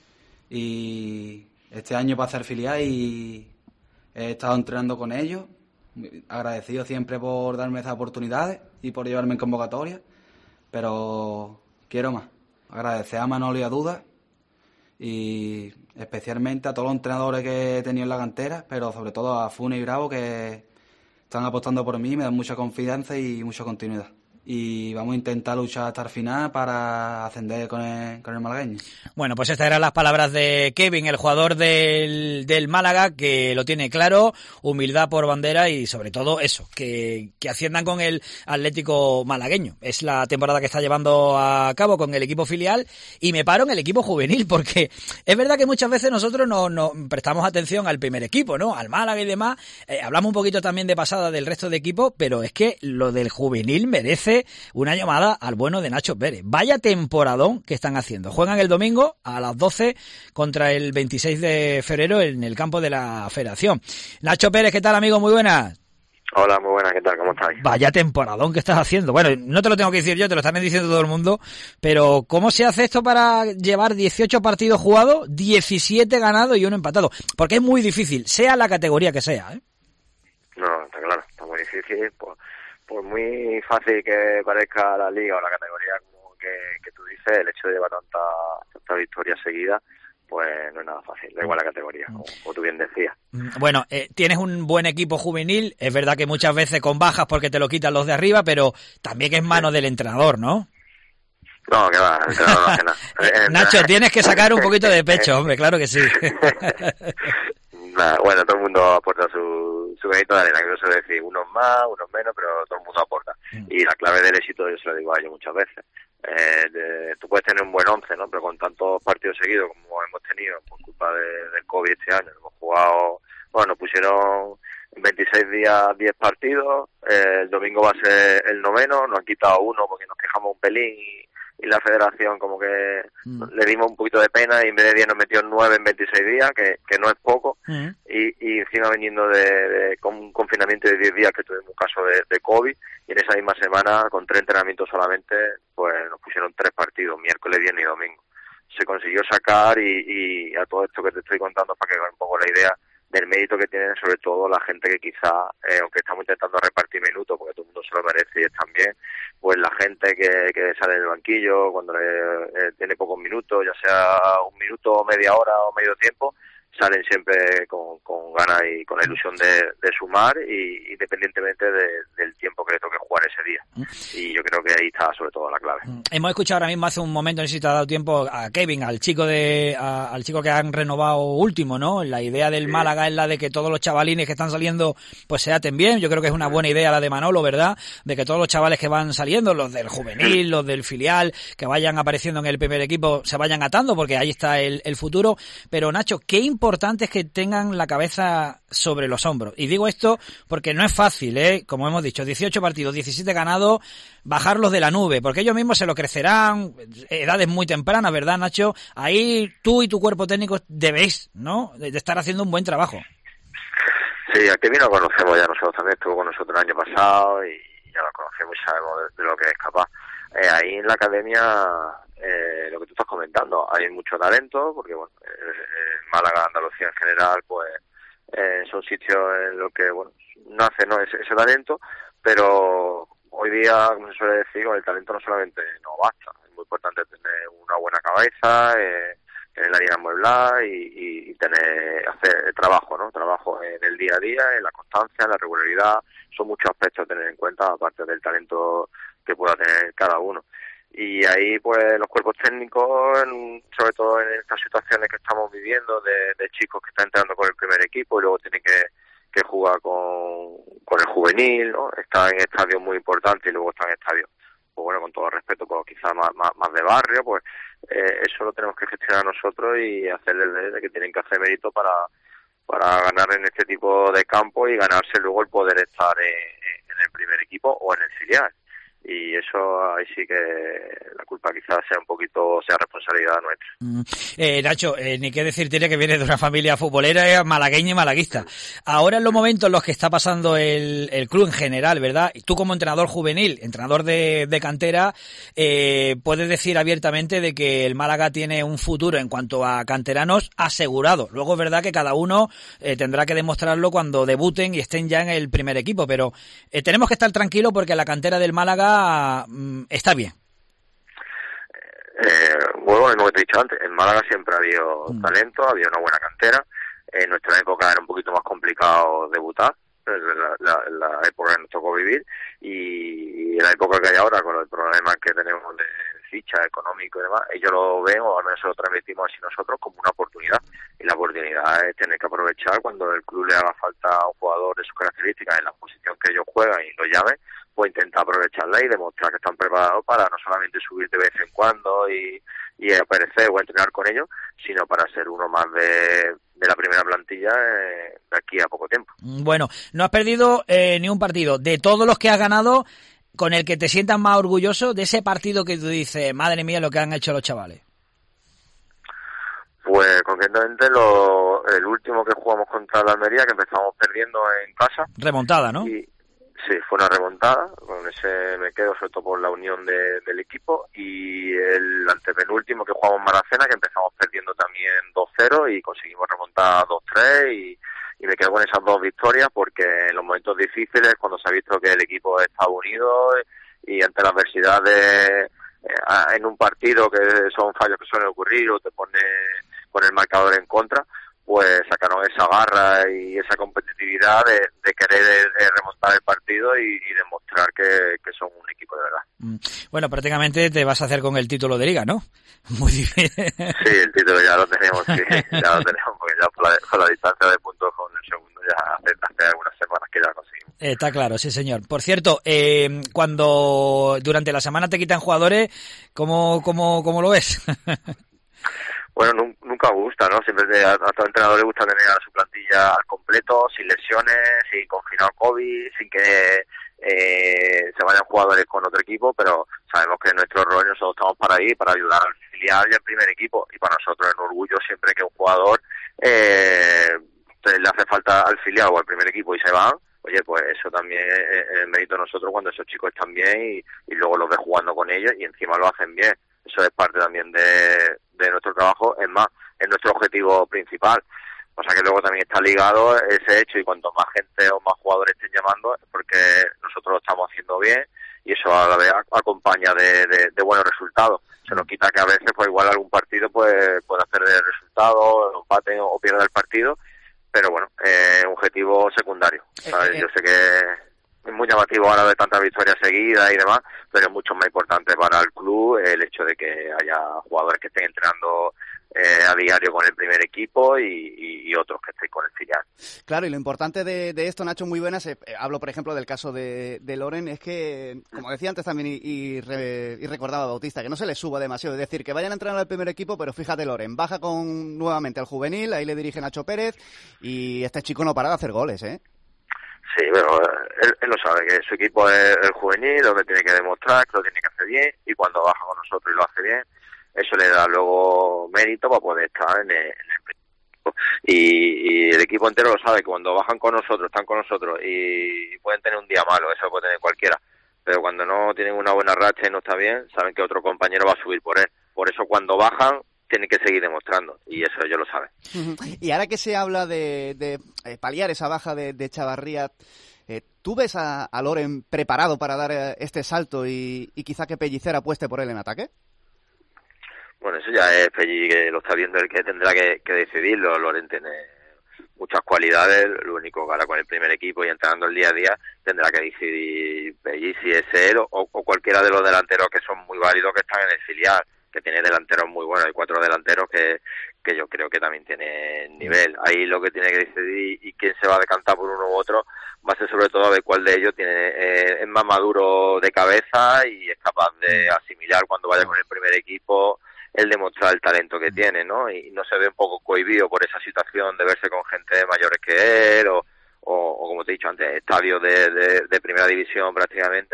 y este año para hacer filial y he estado entrenando con ellos, agradecido siempre por darme esas oportunidades y por llevarme en convocatoria, pero quiero más, agradecer a Manolo y a Duda y especialmente a todos los entrenadores que he tenido en la cantera, pero sobre todo a Funes y Bravo, que están apostando por mí, me dan mucha confianza y mucha continuidad. Y vamos a intentar luchar hasta el final para ascender con el malagueño. Bueno, pues estas eran las palabras de Kevin, el jugador del Málaga, que lo tiene claro, humildad por bandera y sobre todo eso, que asciendan con el Atlético malagueño. Es la temporada que está llevando a cabo con el equipo filial y me paro en el equipo juvenil, porque es verdad que muchas veces nosotros no prestamos atención al primer equipo, ¿no? Al Málaga y demás. Hablamos un poquito también de pasada del resto de equipos, pero es que lo del juvenil merece una llamada al bueno de Nacho Pérez. Vaya temporadón que están haciendo. Juegan el domingo a las 12 contra el 26 de febrero en el campo de la Federación. Nacho Pérez, ¿qué tal, amigo? Muy buenas. Hola, muy buenas, ¿qué tal? ¿Cómo estáis? Vaya temporadón que estás haciendo. Bueno, no te lo tengo que decir yo, te lo están diciendo todo el mundo, pero ¿cómo se hace esto para llevar 18 partidos jugados, 17 ganados y 1 empatado? Porque es muy difícil, sea la categoría que sea, ¿eh? No, está claro, está muy difícil, por muy fácil que parezca la liga o la categoría como que tú dices, el hecho de llevar tantas victorias seguidas, pues no es nada fácil, da igual la categoría, como tú bien decías. Bueno, tienes un buen equipo juvenil, es verdad que muchas veces con bajas porque te lo quitan los de arriba, pero también es mano del entrenador, ¿no? No, que va, el entrenador no hace nada. Nacho, tienes que sacar un poquito de pecho, hombre, claro que sí. Bueno, todo el mundo aporta su granito de arena, que no se debe decir unos más, unos menos, pero todo el mundo aporta. Y la clave del éxito, yo se lo digo a ellos muchas veces, tú puedes tener un buen 11, ¿no? Pero con tantos partidos seguidos como hemos tenido por culpa del COVID este año, hemos jugado, bueno, nos pusieron en 26 días 10 partidos, el domingo va a ser el 9º, nos han quitado uno porque nos quejamos un pelín y la federación como que le dimos un poquito de pena y en vez de 10 nos metió 9 en 26 días, que no es poco, y encima viniendo de un confinamiento de 10 días que tuvimos un caso de COVID, y en esa misma semana, con 3 entrenamientos solamente, pues nos pusieron 3 partidos, miércoles, viernes y domingo. Se consiguió sacar y a todo esto que te estoy contando para que vean un poco la idea del mérito que tienen sobre todo la gente que quizá, aunque estamos intentando repartir minutos, porque todo el mundo se lo merece y es también, pues la gente que sale del banquillo cuando tiene pocos minutos, ya sea un minuto, media hora o medio tiempo, salen siempre con ganas y con la ilusión de sumar, y independientemente del tiempo que le toque jugar ese día. Y yo creo que ahí está sobre todo la clave. Hemos escuchado ahora mismo, hace un momento, no sé si te ha dado tiempo, a Kevin, al chico que han renovado último, ¿no? La idea del Málaga es la de que todos los chavalines que están saliendo pues se aten bien. Yo creo que es una buena idea la de Manolo, ¿verdad? De que todos los chavales que van saliendo, los del juvenil, los del filial, que vayan apareciendo en el primer equipo, se vayan atando, porque ahí está el futuro. Pero Nacho, qué importante es que tengan la cabeza sobre los hombros. Y digo esto porque no es fácil, como hemos dicho, 18 partidos, 17 ganados, bajarlos de la nube, porque ellos mismos se lo crecerán, edades muy tempranas, ¿verdad, Nacho? Ahí tú y tu cuerpo técnico debéis, ¿no?, de estar haciendo un buen trabajo. Sí, a Kevin lo conocemos ya nosotros también, estuvo con nosotros el año pasado y ya lo conocemos y sabemos de lo que es capaz. Ahí en la academia, lo que tú estás comentando, hay mucho talento, porque bueno, Málaga, Andalucía en general, pues son sitios en los que bueno, nace, ¿no?, ese talento, pero hoy día, como se suele decir, el talento no solamente no basta, es muy importante tener una buena cabeza, tener la vida amueblada y hacer trabajo, ¿no? Trabajo en el día a día, en la constancia, en la regularidad. Son muchos aspectos a tener en cuenta, aparte del talento que pueda tener cada uno. Y ahí, pues, los cuerpos técnicos, sobre todo en estas situaciones que estamos viviendo, de chicos que están entrando con el primer equipo y luego tienen que jugar con el juvenil, ¿no? Están en estadios muy importantes y luego están en estadios, pues bueno, con todo respeto, pues quizás más de barrio, pues eso lo tenemos que gestionar nosotros y hacerles de que tienen que hacer mérito para ganar en este tipo de campo y ganarse luego el poder estar en el primer equipo o en el filial. Y eso ahí sí que la culpa quizás sea responsabilidad nuestra. Nacho, ni qué decir tiene que viene de una familia futbolera malagueña y malaguista. Ahora en los momentos en los que está pasando el club en general, ¿verdad? Y tú como entrenador juvenil, entrenador de cantera, puedes decir abiertamente de que el Málaga tiene un futuro en cuanto a canteranos asegurado. Luego es verdad que cada uno tendrá que demostrarlo cuando debuten y estén ya en el primer equipo, pero tenemos que estar tranquilos porque la cantera del Málaga está bien. Bueno, lo que te he dicho antes, en Málaga siempre ha habido talento, había una buena cantera. En nuestra época era un poquito más complicado debutar, la época que nos tocó vivir, y en la época que hay ahora, con el problema que tenemos de ficha económico y demás, ellos lo ven, o al menos lo transmitimos así nosotros, como una oportunidad. Y la oportunidad es tener que aprovechar cuando el club le haga falta a un jugador de sus características en la posición que ellos juegan y lo llamen, pues intentar aprovecharla y demostrar que están preparados para no solamente subir de vez en cuando y aparecer o entrenar con ellos, sino para ser uno más de la primera plantilla de aquí a poco tiempo. Bueno, no has perdido ni un partido. De todos los que has ganado, con el que te sientas más orgulloso, de ese partido que tú dices, madre mía, lo que han hecho los chavales. Pues concretamente el último que jugamos contra la Almería, que empezamos perdiendo en casa. Remontada, ¿no? Sí, fue una remontada, con ese me quedo sobre todo por la unión del equipo, y el antepenúltimo que jugamos en Maracena, que empezamos perdiendo también 2-0 y conseguimos remontar 2-3 y me quedo con esas dos victorias porque en los momentos difíciles, cuando se ha visto que el equipo está unido y ante la adversidad en un partido que son fallos que suelen ocurrir o te pone con el marcador en contra, pues sacaron esa garra y esa competitividad de querer remontar el partido y demostrar que son un equipo de verdad. Bueno, prácticamente te vas a hacer con el título de Liga, ¿no? Muy difícil. Sí, el título ya lo tenemos, porque ya por la distancia de puntos con el segundo ya hace algunas semanas que ya lo conseguimos. Está claro, sí señor. Por cierto, cuando durante la semana te quitan jugadores, ¿cómo lo ves? Bueno, nunca gusta, ¿no? Siempre a todo entrenador le gusta tener a su plantilla al completo, sin lesiones, sin confinado COVID, sin que se vayan jugadores con otro equipo, pero sabemos que nuestro rol, nosotros estamos para ahí, para ayudar al filial y al primer equipo, y para nosotros es un orgullo siempre que un jugador le hace falta al filial o al primer equipo y se van. Oye, pues eso también es mérito de nosotros cuando esos chicos están bien y luego los ves jugando con ellos y encima lo hacen bien. Eso es parte también de nuestro trabajo, es más, es nuestro objetivo principal. O sea que luego también está ligado ese hecho y cuanto más gente o más jugadores estén llamando es porque nosotros lo estamos haciendo bien eso a la vez acompaña de buenos resultados. Se nos quita que a veces pues igual algún partido puede hacer el resultado, empate o pierda el partido, pero bueno, un objetivo secundario, ¿sabes? Yo sé que es muy llamativo ahora de tantas victorias seguidas y demás, pero es mucho más importante para el club el hecho de que haya jugadores que estén entrenando a diario con el primer equipo y otros que estén con el filial. Claro, y lo importante de esto, Nacho, muy buenas, hablo por ejemplo del caso de Loren, es que, como decía antes también y recordaba Bautista, que no se le suba demasiado, es decir, que vayan a entrenar al primer equipo, pero fíjate Loren, baja nuevamente al juvenil, ahí le dirige Nacho Pérez, y este chico no para de hacer goles, ¿eh? Sí, bueno, él lo sabe, que su equipo es el juvenil, donde tiene que demostrar que lo tiene que hacer bien, y cuando baja con nosotros y lo hace bien, eso le da luego mérito para poder estar en el equipo. Y el equipo entero lo sabe, que cuando bajan con nosotros, están con nosotros y pueden tener un día malo, eso lo puede tener cualquiera, pero cuando no tienen una buena racha y no está bien, saben que otro compañero va a subir por él. Por eso cuando bajan tienen que seguir demostrando, y eso ellos lo saben. Y ahora que se habla de paliar esa baja de Chavarría, ¿tú ves a Loren preparado para dar este salto y quizá que Pellicer apueste por él en ataque? Bueno, eso ya es Pelli, que lo está viendo, el que tendrá que decidirlo. Loren tiene muchas cualidades, lo único que ahora con el primer equipo y entrenando el día a día tendrá que decidir Pelli si es él o cualquiera de los delanteros que son muy válidos que están en el filial, que tiene delanteros muy buenos. Hay 4 delanteros que yo creo que también tienen nivel. Ahí lo que tiene que decidir y quién se va a decantar por uno u otro va a ser sobre todo a ver cuál de ellos es más maduro de cabeza y es capaz de asimilar cuando vaya con el primer equipo el demostrar el talento que tiene, ¿no? Y no se ve un poco cohibido por esa situación de verse con gente mayores que él o como te he dicho antes, estadios de primera división prácticamente,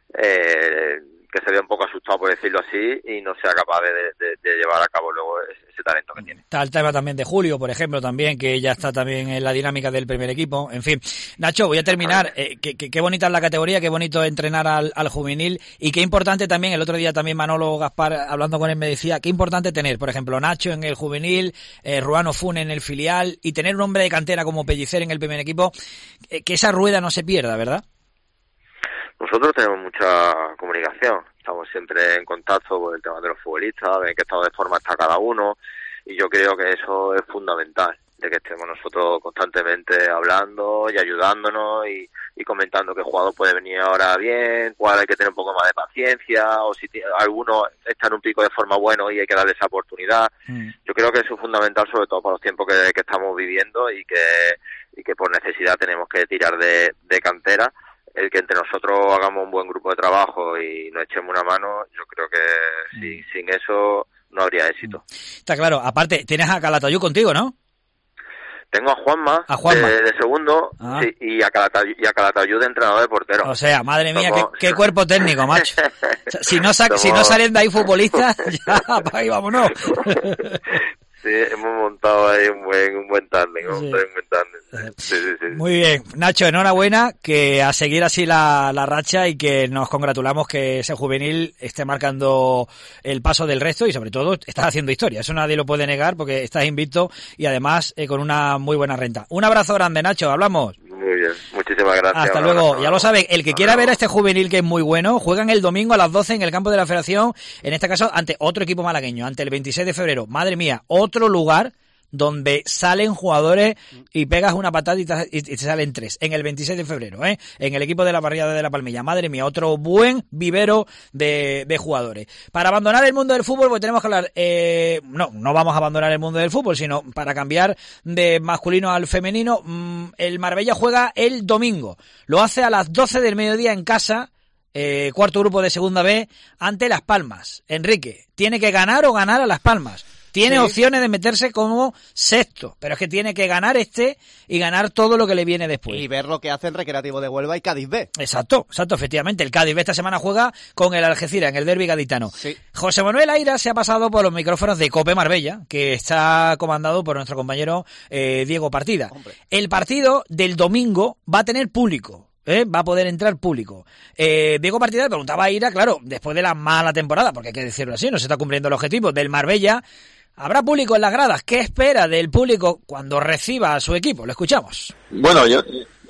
que se vea un poco asustado, por decirlo así, y no sea capaz de llevar a cabo luego ese talento que tiene. Está el tema también de Julio, por ejemplo, también, que ya está también en la dinámica del primer equipo. En fin, Nacho, voy a terminar. Qué bonita es la categoría, qué bonito entrenar al juvenil, y qué importante también, el otro día también Manolo Gaspar, hablando con él, me decía, qué importante tener, por ejemplo, Nacho en el juvenil, Ruano Fun en el filial, y tener un hombre de cantera como Pellicer en el primer equipo, que esa rueda no se pierda, ¿verdad? Nosotros tenemos mucha comunicación, estamos siempre en contacto por el tema de los futbolistas, de en qué estado de forma está cada uno, y yo creo que eso es fundamental, de que estemos nosotros constantemente hablando y ayudándonos y comentando qué jugador puede venir ahora bien, cuál hay que tener un poco más de paciencia, o si alguno está en un pico de forma bueno y hay que darle esa oportunidad. Yo creo que eso es fundamental, sobre todo para los tiempos que estamos viviendo y que por necesidad tenemos que tirar de cantera. El que entre nosotros hagamos un buen grupo de trabajo y nos echemos una mano, yo creo que sin eso no habría éxito. Está claro. Aparte, tienes a Calatayud contigo, ¿no? Tengo a Juanma. De segundo, sí, y a Calatayud de entrenador de portero. O sea, madre mía, qué cuerpo técnico, macho. Si no salen de ahí futbolistas, ya, ahí vámonos. Sí, hemos montado ahí un buen tándem, Sí. Muy bien, Nacho, enhorabuena, que a seguir así la racha y que nos congratulamos que ese juvenil esté marcando el paso del resto y sobre todo estás haciendo historia, eso nadie lo puede negar porque estás invicto y además con una muy buena renta. Un abrazo grande, Nacho, hablamos. Muy bien, muchísimas gracias. Hasta luego. Ya lo saben, el que quiera ver a este juvenil que es muy bueno, juegan el domingo a las 12 en el campo de la Federación, en este caso ante otro equipo malagueño, ante el 26 de febrero. Madre mía, otro lugar donde salen jugadores y pegas una patada y te salen 3, en el 26 de febrero, en el equipo de la barriada de La Palmilla. Madre mía, otro buen vivero de jugadores. Para abandonar el mundo del fútbol, pues tenemos que hablar, no vamos a abandonar el mundo del fútbol, sino para cambiar de masculino al femenino. El Marbella juega el domingo, lo hace a las 12 del mediodía en casa, cuarto grupo de segunda B, ante Las Palmas. Enrique, tiene que ganar o ganar a Las Palmas. Tiene opciones de meterse como sexto, pero es que tiene que ganar y ganar todo lo que le viene después. Y ver lo que hace el Recreativo de Huelva y Cádiz B. Exacto, efectivamente. El Cádiz B esta semana juega con el Algeciras en el derbi gaditano. Sí. José Manuel Aira se ha pasado por los micrófonos de COPE Marbella, que está comandado por nuestro compañero Diego Partida. Hombre. El partido del domingo va a tener público. Va a poder entrar público. Diego Partida le preguntaba a Aira, claro, después de la mala temporada, porque hay que decirlo así, no se está cumpliendo el objetivo del Marbella. ¿Habrá público en las gradas? ¿Qué espera del público cuando reciba a su equipo? Lo escuchamos. Bueno, yo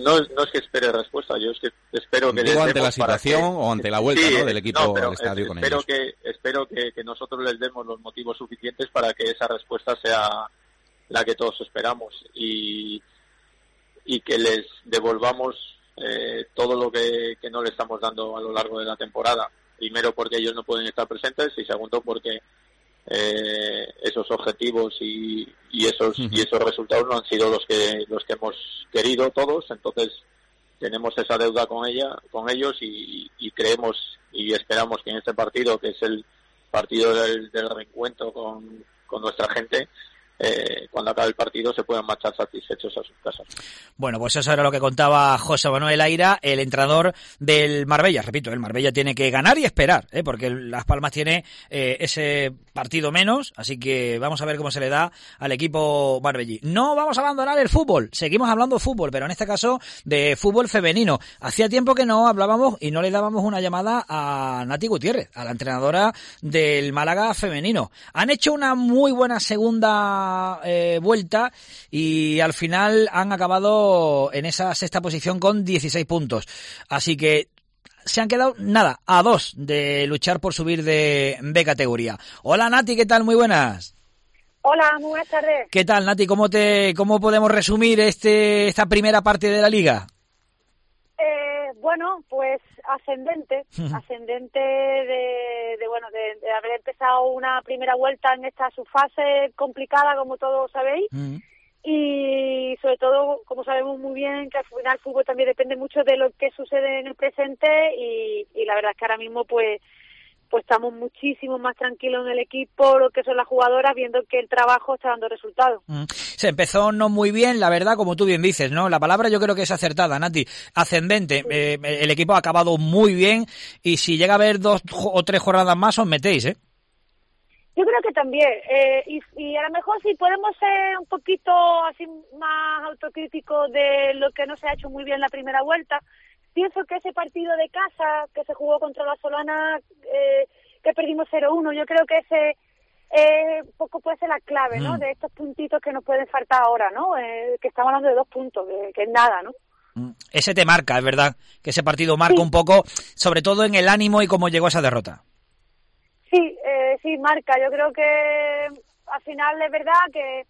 no es que espere respuesta, yo es que espero que... Digo, ante la situación o ante la vuelta, ¿no?, del equipo al estadio con ellos. Espero que nosotros les demos los motivos suficientes para que esa respuesta sea la que todos esperamos y que les devolvamos todo lo que no le estamos dando a lo largo de la temporada. Primero porque ellos no pueden estar presentes y segundo porque esos objetivos y esos resultados no han sido los que hemos querido todos. Entonces tenemos esa deuda con ellos y creemos y esperamos que en este partido, que es el partido del reencuentro con nuestra gente, cuando acabe el partido se puedan marchar satisfechos a sus casas. Bueno, pues eso era lo que contaba José Manuel Aira, el entrenador del Marbella. Repito, el Marbella tiene que ganar y esperar, porque Las Palmas tiene ese partido menos, así que vamos a ver cómo se le da al equipo marbellí. No vamos a abandonar el fútbol, seguimos hablando de fútbol, pero en este caso de fútbol femenino. Hacía tiempo que no hablábamos y no le dábamos una llamada a Nati Gutiérrez, a la entrenadora del Málaga femenino. Han hecho una muy buena segunda vuelta y al final han acabado en esa sexta posición con 16 puntos. Así que se han quedado, a 2 de luchar por subir de categoría. Hola Nati, ¿qué tal? Muy buenas. Hola, muy buenas tardes. ¿Qué tal, Nati? ¿Cómo podemos resumir esta primera parte de la liga? Bueno, pues ascendente de haber empezado una primera vuelta en esta subfase complicada, como todos sabéis, y sobre todo, como sabemos muy bien, que al final el fútbol también depende mucho de lo que sucede en el presente y la verdad es que ahora mismo pues estamos muchísimo más tranquilos en el equipo, lo que son las jugadoras, viendo que el trabajo está dando resultados. Se empezó no muy bien, la verdad, como tú bien dices, ¿no? La palabra yo creo que es acertada, Nati. Ascendente. Sí. El equipo ha acabado muy bien y si llega a haber 2 o 3 jornadas más os metéis, ¿eh? Yo creo que también. Y a lo mejor si podemos ser un poquito así más autocríticos de lo que no se ha hecho muy bien la primera vuelta. Pienso que ese partido de casa que se jugó contra la Solana, que perdimos 0-1, yo creo que ese poco puede ser la clave, ¿no? De estos puntitos que nos pueden faltar ahora, ¿no? Que estamos hablando de 2 puntos, que es nada, ¿no? Ese te marca, es verdad, que ese partido marca un poco, sobre todo en el ánimo y cómo llegó esa derrota. Sí, marca. Yo creo que al final es verdad que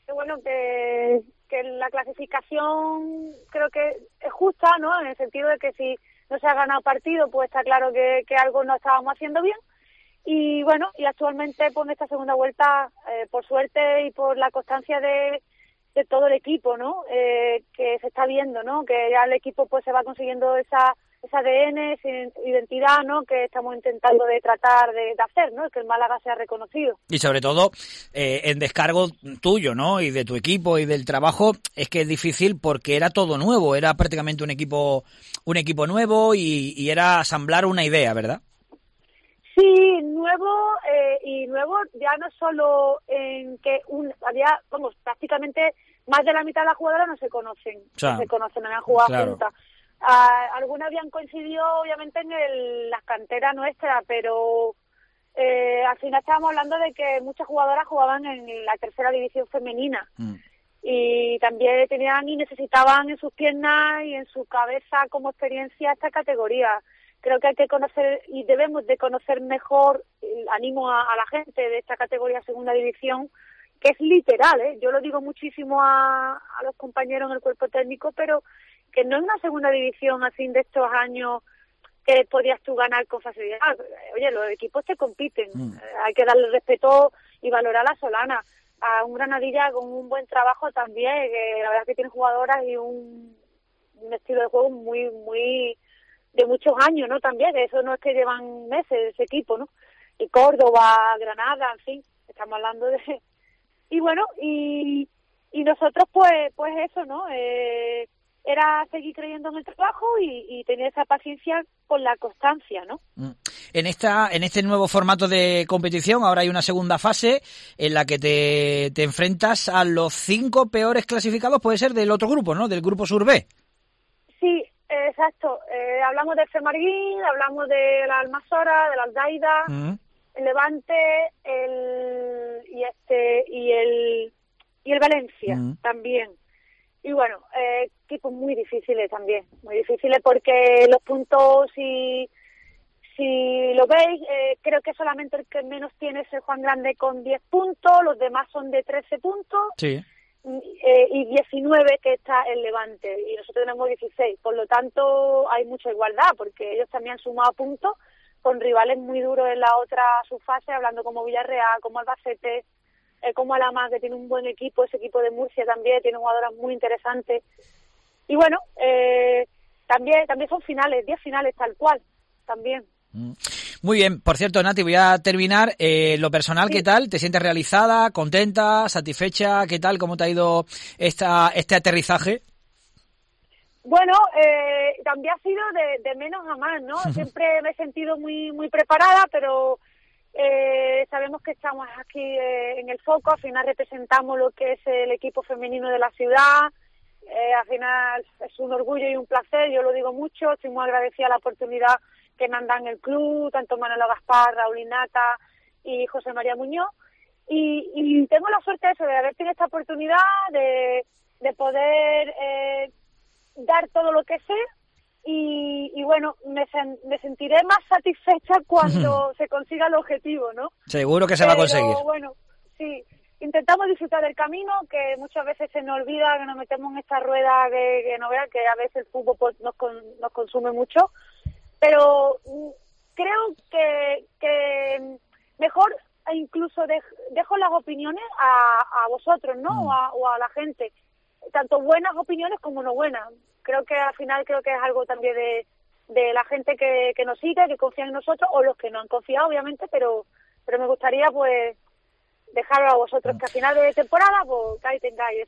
la clasificación creo que es justa, ¿no? En el sentido de que si no se ha ganado partido, pues está claro que algo no estábamos haciendo bien. Y bueno, y actualmente pues en esta segunda vuelta, por suerte y por la constancia de todo el equipo, ¿no? Que se está viendo, ¿no? Que ya el equipo pues se va consiguiendo esa ADN, esa identidad, ¿no? Que estamos intentando de tratar de hacer, ¿no? Que el Málaga sea reconocido. Y sobre todo, en descargo tuyo, ¿no? Y de tu equipo y del trabajo, es que es difícil porque era todo nuevo, era prácticamente un equipo nuevo y era asamblar una idea, ¿verdad? Sí, nuevo ya no solo en que prácticamente más de la mitad de las jugadoras no se conocen, no han jugado juntas. Algunas habían coincidido obviamente en las canteras nuestras, pero al final estábamos hablando de que muchas jugadoras jugaban en la tercera división femenina y también tenían y necesitaban en sus piernas y en su cabeza como experiencia esta categoría. Creo que hay que conocer y debemos de conocer mejor, animo a la gente de esta categoría segunda división, que es literal, yo lo digo muchísimo a los compañeros en el cuerpo técnico, pero que no es una segunda división así de estos años que podías tú ganar con facilidad. Oye, los equipos te compiten, hay que darle respeto y valorar a la Solana, a un Granadilla con un buen trabajo también, que la verdad que tiene jugadoras y un estilo de juego muy, muy de muchos años, ¿no? También, de eso no es que llevan meses ese equipo, ¿no? Y Córdoba, Granada, en fin, estamos hablando de... Y bueno, y nosotros pues eso, ¿no? Era seguir creyendo en el trabajo y tener esa paciencia con la constancia, ¿no? En este nuevo formato de competición, ahora hay una segunda fase en la que te enfrentas a los 5 peores clasificados, puede ser del otro grupo, ¿no? Del grupo Sur B. Sí, exacto. Hablamos de Femarguín, hablamos de la Almazora, de la Aldaida, el Levante, y el Valencia también. bueno, equipos muy difíciles también, muy difíciles porque los puntos, si lo veis, creo que solamente el que menos tiene es el Juan Grande con 10 puntos, los demás son de 13 puntos. Sí. Y 19 que está el Levante, y nosotros tenemos 16, por lo tanto hay mucha igualdad, porque ellos también han sumado puntos con rivales muy duros en la otra subfase, hablando como Villarreal, como Albacete, como Alamar, que tiene un buen equipo, ese equipo de Murcia también tiene jugadoras muy interesantes, y bueno, también son finales, 10 finales tal cual, también. Muy bien, por cierto, Nati, voy a terminar. Lo personal, sí. ¿Qué tal? ¿Te sientes realizada, contenta, satisfecha? ¿Qué tal? ¿Cómo te ha ido este aterrizaje? Bueno, también ha sido de menos a más, ¿no? Siempre me he sentido muy muy preparada, pero sabemos que estamos aquí en el foco. Al final representamos lo que es el equipo femenino de la ciudad. Al final es un orgullo y un placer, yo lo digo mucho. Estoy muy agradecida a la oportunidad que me han dado en el club, tanto Manolo Gaspar, Raúl Inata y José María Muñoz, y tengo la suerte de haber tenido esta oportunidad de poder dar todo lo que sé, y bueno, me sentiré más satisfecha cuando se consiga el objetivo, ¿no? Seguro que se va a conseguir. Bueno, sí, intentamos disfrutar del camino, que muchas veces se nos olvida, que nos metemos en esta rueda que no vean, que a veces el fútbol pues, nos consume mucho. Pero creo que mejor incluso dejo las opiniones a vosotros, ¿no? O a la gente. Tanto buenas opiniones como no buenas. Creo que al final es algo también de la gente que nos sigue, que confía en nosotros, o los que no han confiado, obviamente, pero me gustaría pues dejarlo a vosotros, que a final de temporada pues que ahí tengáis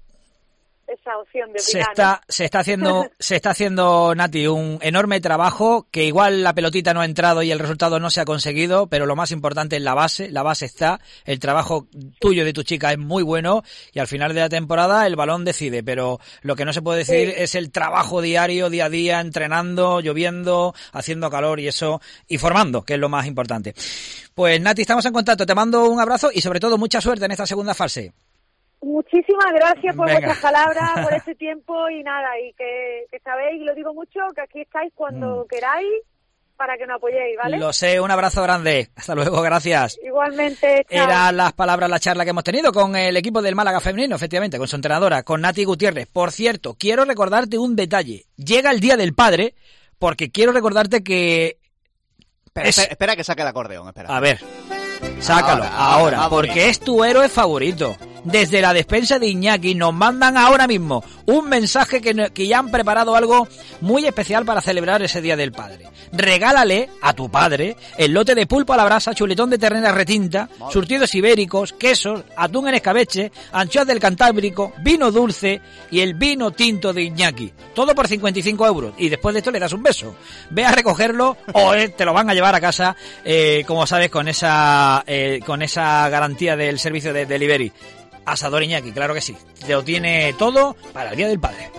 esa opción de opinar. Se está haciendo, Nati, un enorme trabajo, que igual la pelotita no ha entrado y el resultado no se ha conseguido, pero lo más importante es la base está, el trabajo tuyo y de tu chica es muy bueno, y al final de la temporada el balón decide, pero lo que no se puede decir es el trabajo diario, día a día, entrenando, lloviendo, haciendo calor y formando, que es lo más importante. Pues Nati, estamos en contacto, te mando un abrazo y sobre todo mucha suerte en esta segunda fase. Muchísimas gracias por vuestras palabras, por este tiempo, y nada, y que sabéis, y lo digo mucho, que aquí estáis cuando queráis para que nos apoyéis, ¿vale? Lo sé, un abrazo grande. Hasta luego, gracias. Igualmente, chao. Eran las palabras, la charla que hemos tenido con el equipo del Málaga femenino, efectivamente, con su entrenadora, con Nati Gutiérrez. Por cierto, quiero recordarte un detalle. Llega el Día del Padre, porque quiero recordarte que... Espera que saque el acordeón, espera. A ver, sácalo, ahora porque es tu héroe favorito. Desde la despensa de Iñaki nos mandan ahora mismo un mensaje que ya han preparado algo muy especial para celebrar ese Día del Padre. Regálale a tu padre el lote de pulpo a la brasa, chuletón de ternera retinta, surtidos ibéricos, quesos, atún en escabeche, anchoas del Cantábrico, vino dulce y el vino tinto de Iñaki. Todo por 55 euros. Y después de esto le das un beso. Ve a recogerlo o te lo van a llevar a casa, como sabes, con esa garantía del servicio de delivery. Asador Iñaki, claro que sí. Lo tiene todo para el Día del Padre.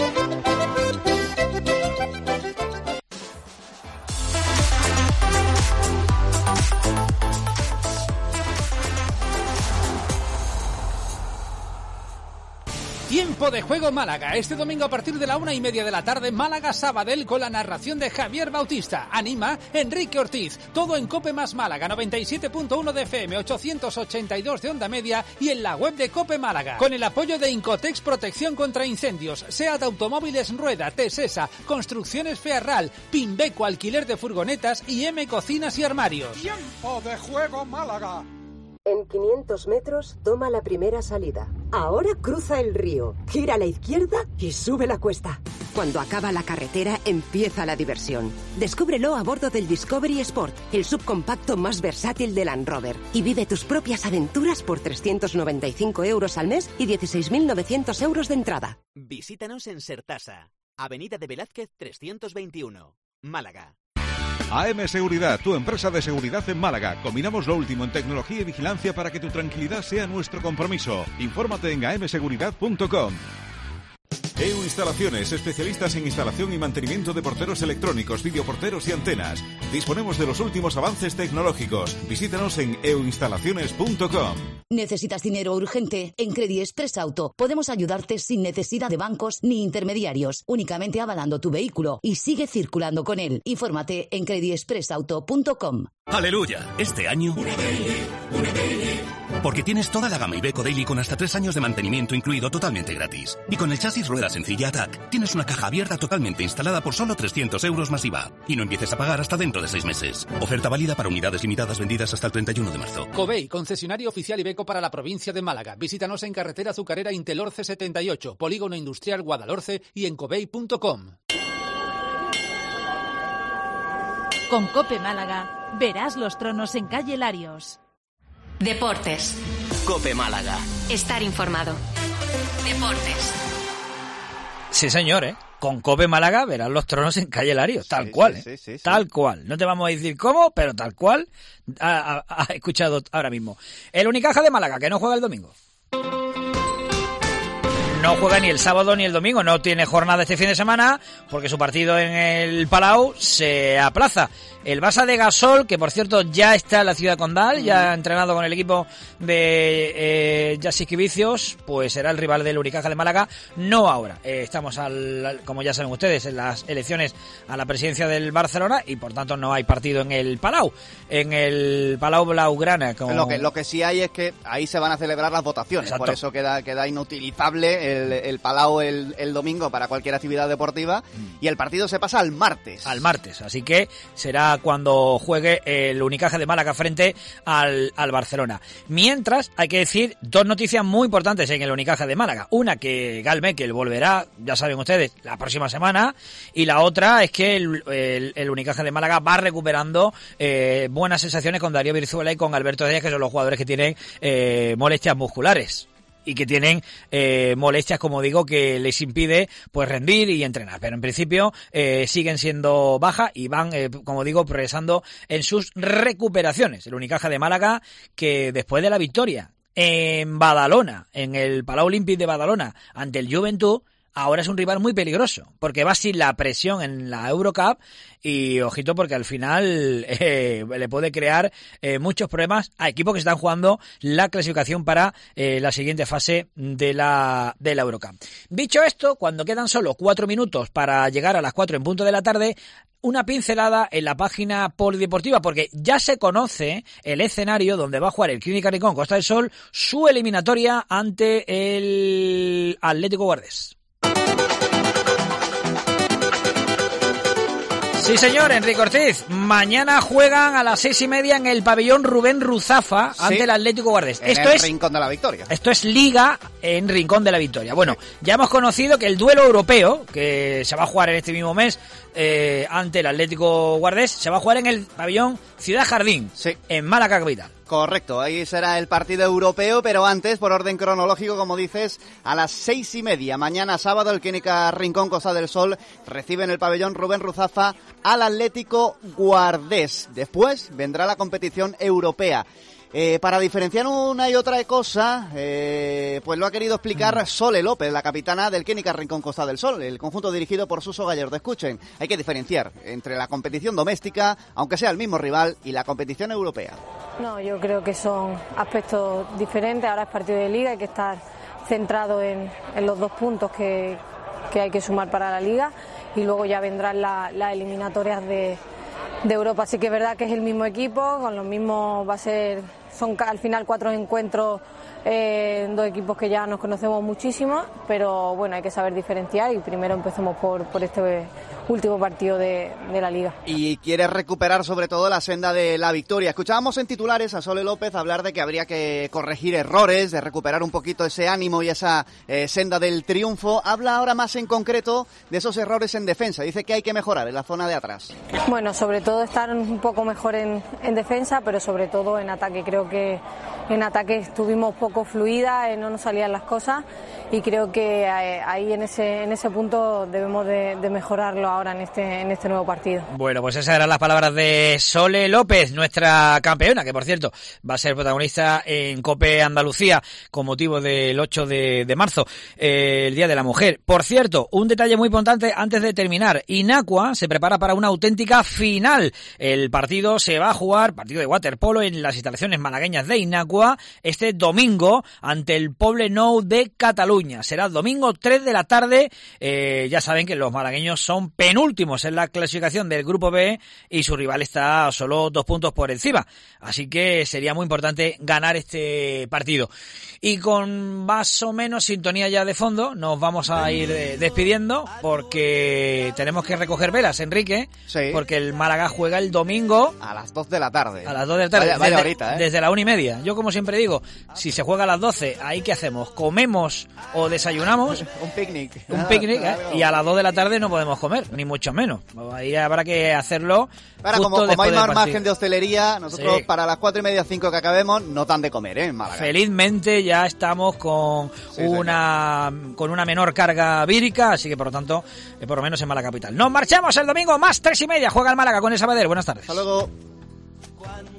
Tiempo de Juego Málaga. Este domingo a partir de la 1:30 de la tarde, Málaga Sabadell con la narración de Javier Bautista. Anima Enrique Ortiz. Todo en Cope más Málaga, 97.1 de FM, 882 de onda media y en la web de Cope Málaga. Con el apoyo de Incotex Protección contra Incendios, SEAT Automóviles Rueda, Tesesa, Construcciones Fearral, Pimbeco Alquiler de Furgonetas y M Cocinas y Armarios. Tiempo de Juego Málaga. En 500 metros, toma la primera salida. Ahora cruza el río, gira a la izquierda y sube la cuesta. Cuando acaba la carretera, empieza la diversión. Descúbrelo a bordo del Discovery Sport, el subcompacto más versátil de Land Rover. Y vive tus propias aventuras por 395 euros al mes y 16.900 euros de entrada. Visítanos en Sertasa, Avenida de Velázquez 321, Málaga. AM Seguridad, tu empresa de seguridad en Málaga. Combinamos lo último en tecnología y vigilancia para que tu tranquilidad sea nuestro compromiso. Infórmate en amseguridad.com. EU Instalaciones, especialistas en instalación y mantenimiento de porteros electrónicos, videoporteros y antenas. Disponemos de los últimos avances tecnológicos. Visítanos en euinstalaciones.com. ¿Necesitas dinero urgente? En Credit Express Auto podemos ayudarte sin necesidad de bancos ni intermediarios, únicamente avalando tu vehículo y sigue circulando con él. Infórmate en creditexpressauto.com. ¡Aleluya! Este año... Porque tienes toda la gama Iveco Daily con hasta 3 años de mantenimiento incluido totalmente gratis. Y con el chasis rueda sencilla Attack, tienes una caja abierta totalmente instalada por solo 300 euros más IVA. Y no empieces a pagar hasta dentro de 6 meses. Oferta válida para unidades limitadas vendidas hasta el 31 de marzo. Covey, concesionario oficial Iveco para la provincia de Málaga. Visítanos en carretera Azucarera Intelorce 78, Polígono Industrial Guadalhorce y en covey.com. Con COPE Málaga, verás los tronos en calle Larios. Deportes. COPE Málaga. Estar informado. Deportes. Sí, señor, ¿eh? Con COPE Málaga verás los tronos en calle Larios. Tal cual, ¿eh? Sí. Tal cual. No te vamos a decir cómo, pero tal cual ha escuchado ahora mismo. El Unicaja de Málaga, que no juega el domingo. No juega ni el sábado ni el domingo, no tiene jornada este fin de semana porque su partido en el Palau se aplaza. El Barça de Gasol, que por cierto ya está en la ciudad condal, ya ha entrenado con el equipo de Jasiski Vicios, pues será el rival del Unicaja de Málaga, no ahora. Estamos, como ya saben ustedes, en las elecciones a la presidencia del Barcelona y por tanto no hay partido en el Palau. En el Palau Blaugrana. Lo que sí hay es que ahí se van a celebrar las votaciones. Exacto. Por eso queda inutilizable el Palau el domingo para cualquier actividad deportiva y el partido se pasa al martes. Al martes, así que será cuando juegue el Unicaja de Málaga frente al Barcelona. Mientras, hay que decir dos noticias muy importantes en el Unicaja de Málaga. Una, que Gal Mekel volverá, ya saben ustedes, la próxima semana, y la otra es que el Unicaja de Málaga va recuperando buenas sensaciones con Darío Virzuela y con Alberto Díaz, que son los jugadores que tienen molestias musculares y que tienen molestias, como digo, que les impide pues rendir y entrenar. Pero en principio siguen siendo bajas y van, como digo, progresando en sus recuperaciones. El Unicaja de Málaga, que después de la victoria en Badalona, en el Palau Olímpic de Badalona, ante el Juventud, ahora es un rival muy peligroso, porque va sin la presión en la Eurocup y ojito porque al final le puede crear muchos problemas a equipos que están jugando la clasificación para la siguiente fase de la Eurocup. Dicho esto, cuando quedan solo 4 minutos para llegar a las 4 en punto de la tarde, una pincelada en la página polideportiva, porque ya se conoce el escenario donde va a jugar el Clínica Rincón Costa del Sol su eliminatoria ante el Atlético Guardés. Sí, señor, Enrique Ortiz. Mañana juegan a las 6:30 en el pabellón Rubén Ruzafa ante el Atlético Guardés. Esto es Rincón de la Victoria. Esto es Liga en Rincón de la Victoria. Bueno, ya hemos conocido que el duelo europeo, que se va a jugar en este mismo mes ante el Atlético Guardés, se va a jugar en el pabellón Ciudad Jardín, en Málaga capital. Correcto, ahí será el partido europeo, pero antes, por orden cronológico, como dices, a las 6:30, mañana sábado, el Clínica Rincón Costa del Sol recibe en el pabellón Rubén Ruzafa al Atlético Guardés. Después vendrá la competición europea. Para diferenciar una y otra cosa, pues lo ha querido explicar Sole López, la capitana del Clínica Rincón Costa del Sol, el conjunto dirigido por Suso Gallardo. Escuchen, hay que diferenciar entre la competición doméstica, aunque sea el mismo rival, y la competición europea. No, yo creo que son aspectos diferentes. Ahora es partido de Liga, hay que estar centrado en los 2 puntos que hay que sumar para la Liga, y luego ya vendrán las eliminatorias de Europa. Así que es verdad que es el mismo equipo, con los mismos son al final 4 encuentros, 2 equipos que ya nos conocemos muchísimo, pero bueno, hay que saber diferenciar y primero empecemos por este último partido de la Liga. Y quiere recuperar sobre todo la senda de la victoria. Escuchábamos en titulares a Sole López hablar de que habría que corregir errores, de recuperar un poquito ese ánimo y esa senda del triunfo. Habla ahora más en concreto de esos errores en defensa. Dice que hay que mejorar en la zona de atrás. Bueno, sobre todo estar un poco mejor en defensa, pero sobre todo en ataque. Creo que en ataque estuvimos poco fluidas, no nos salían las cosas creo que ahí en ese punto debemos de mejorarlo ahora en este nuevo partido. Bueno, pues esas eran las palabras de Sole López, nuestra campeona, que por cierto va a ser protagonista en COPE Andalucía con motivo del 8 de marzo, el Día de la Mujer. Por cierto, un detalle muy importante antes de terminar. Inacua se prepara para una auténtica final. El partido se va a jugar, partido de waterpolo, en las instalaciones malagueñas de Inacua este domingo ante el Poblenou de Cataluña. Será domingo 3 de la tarde. Ya saben que los malagueños son penúltimos en la clasificación del Grupo B y su rival está a solo 2 puntos por encima. Así que sería muy importante ganar este partido. Y con más o menos sintonía ya de fondo, nos vamos a ir despidiendo porque tenemos que recoger velas, Enrique. Sí. Porque el Málaga juega el domingo a las 2 de la tarde. A las 2 de la tarde. Vaya ahorita, desde la 1:30. Yo, como siempre digo, si se juega a las 12, ¿ahí qué hacemos? ¿Comemos o desayunamos? Un picnic. Un picnic, y a las 2 de la tarde no podemos comer, ni mucho menos. Ahí habrá que hacerlo. Ahora, como hay más margen de hostelería, nosotros para las 4:30, 5 que acabemos, no tan de comer, en Málaga. Felizmente ya estamos con una menor carga vírica, así que por lo tanto, por lo menos en Málaga capital. Nos marchamos el domingo, más 3:30, juega el Málaga con el Sabadell. Buenas tardes. Hasta luego.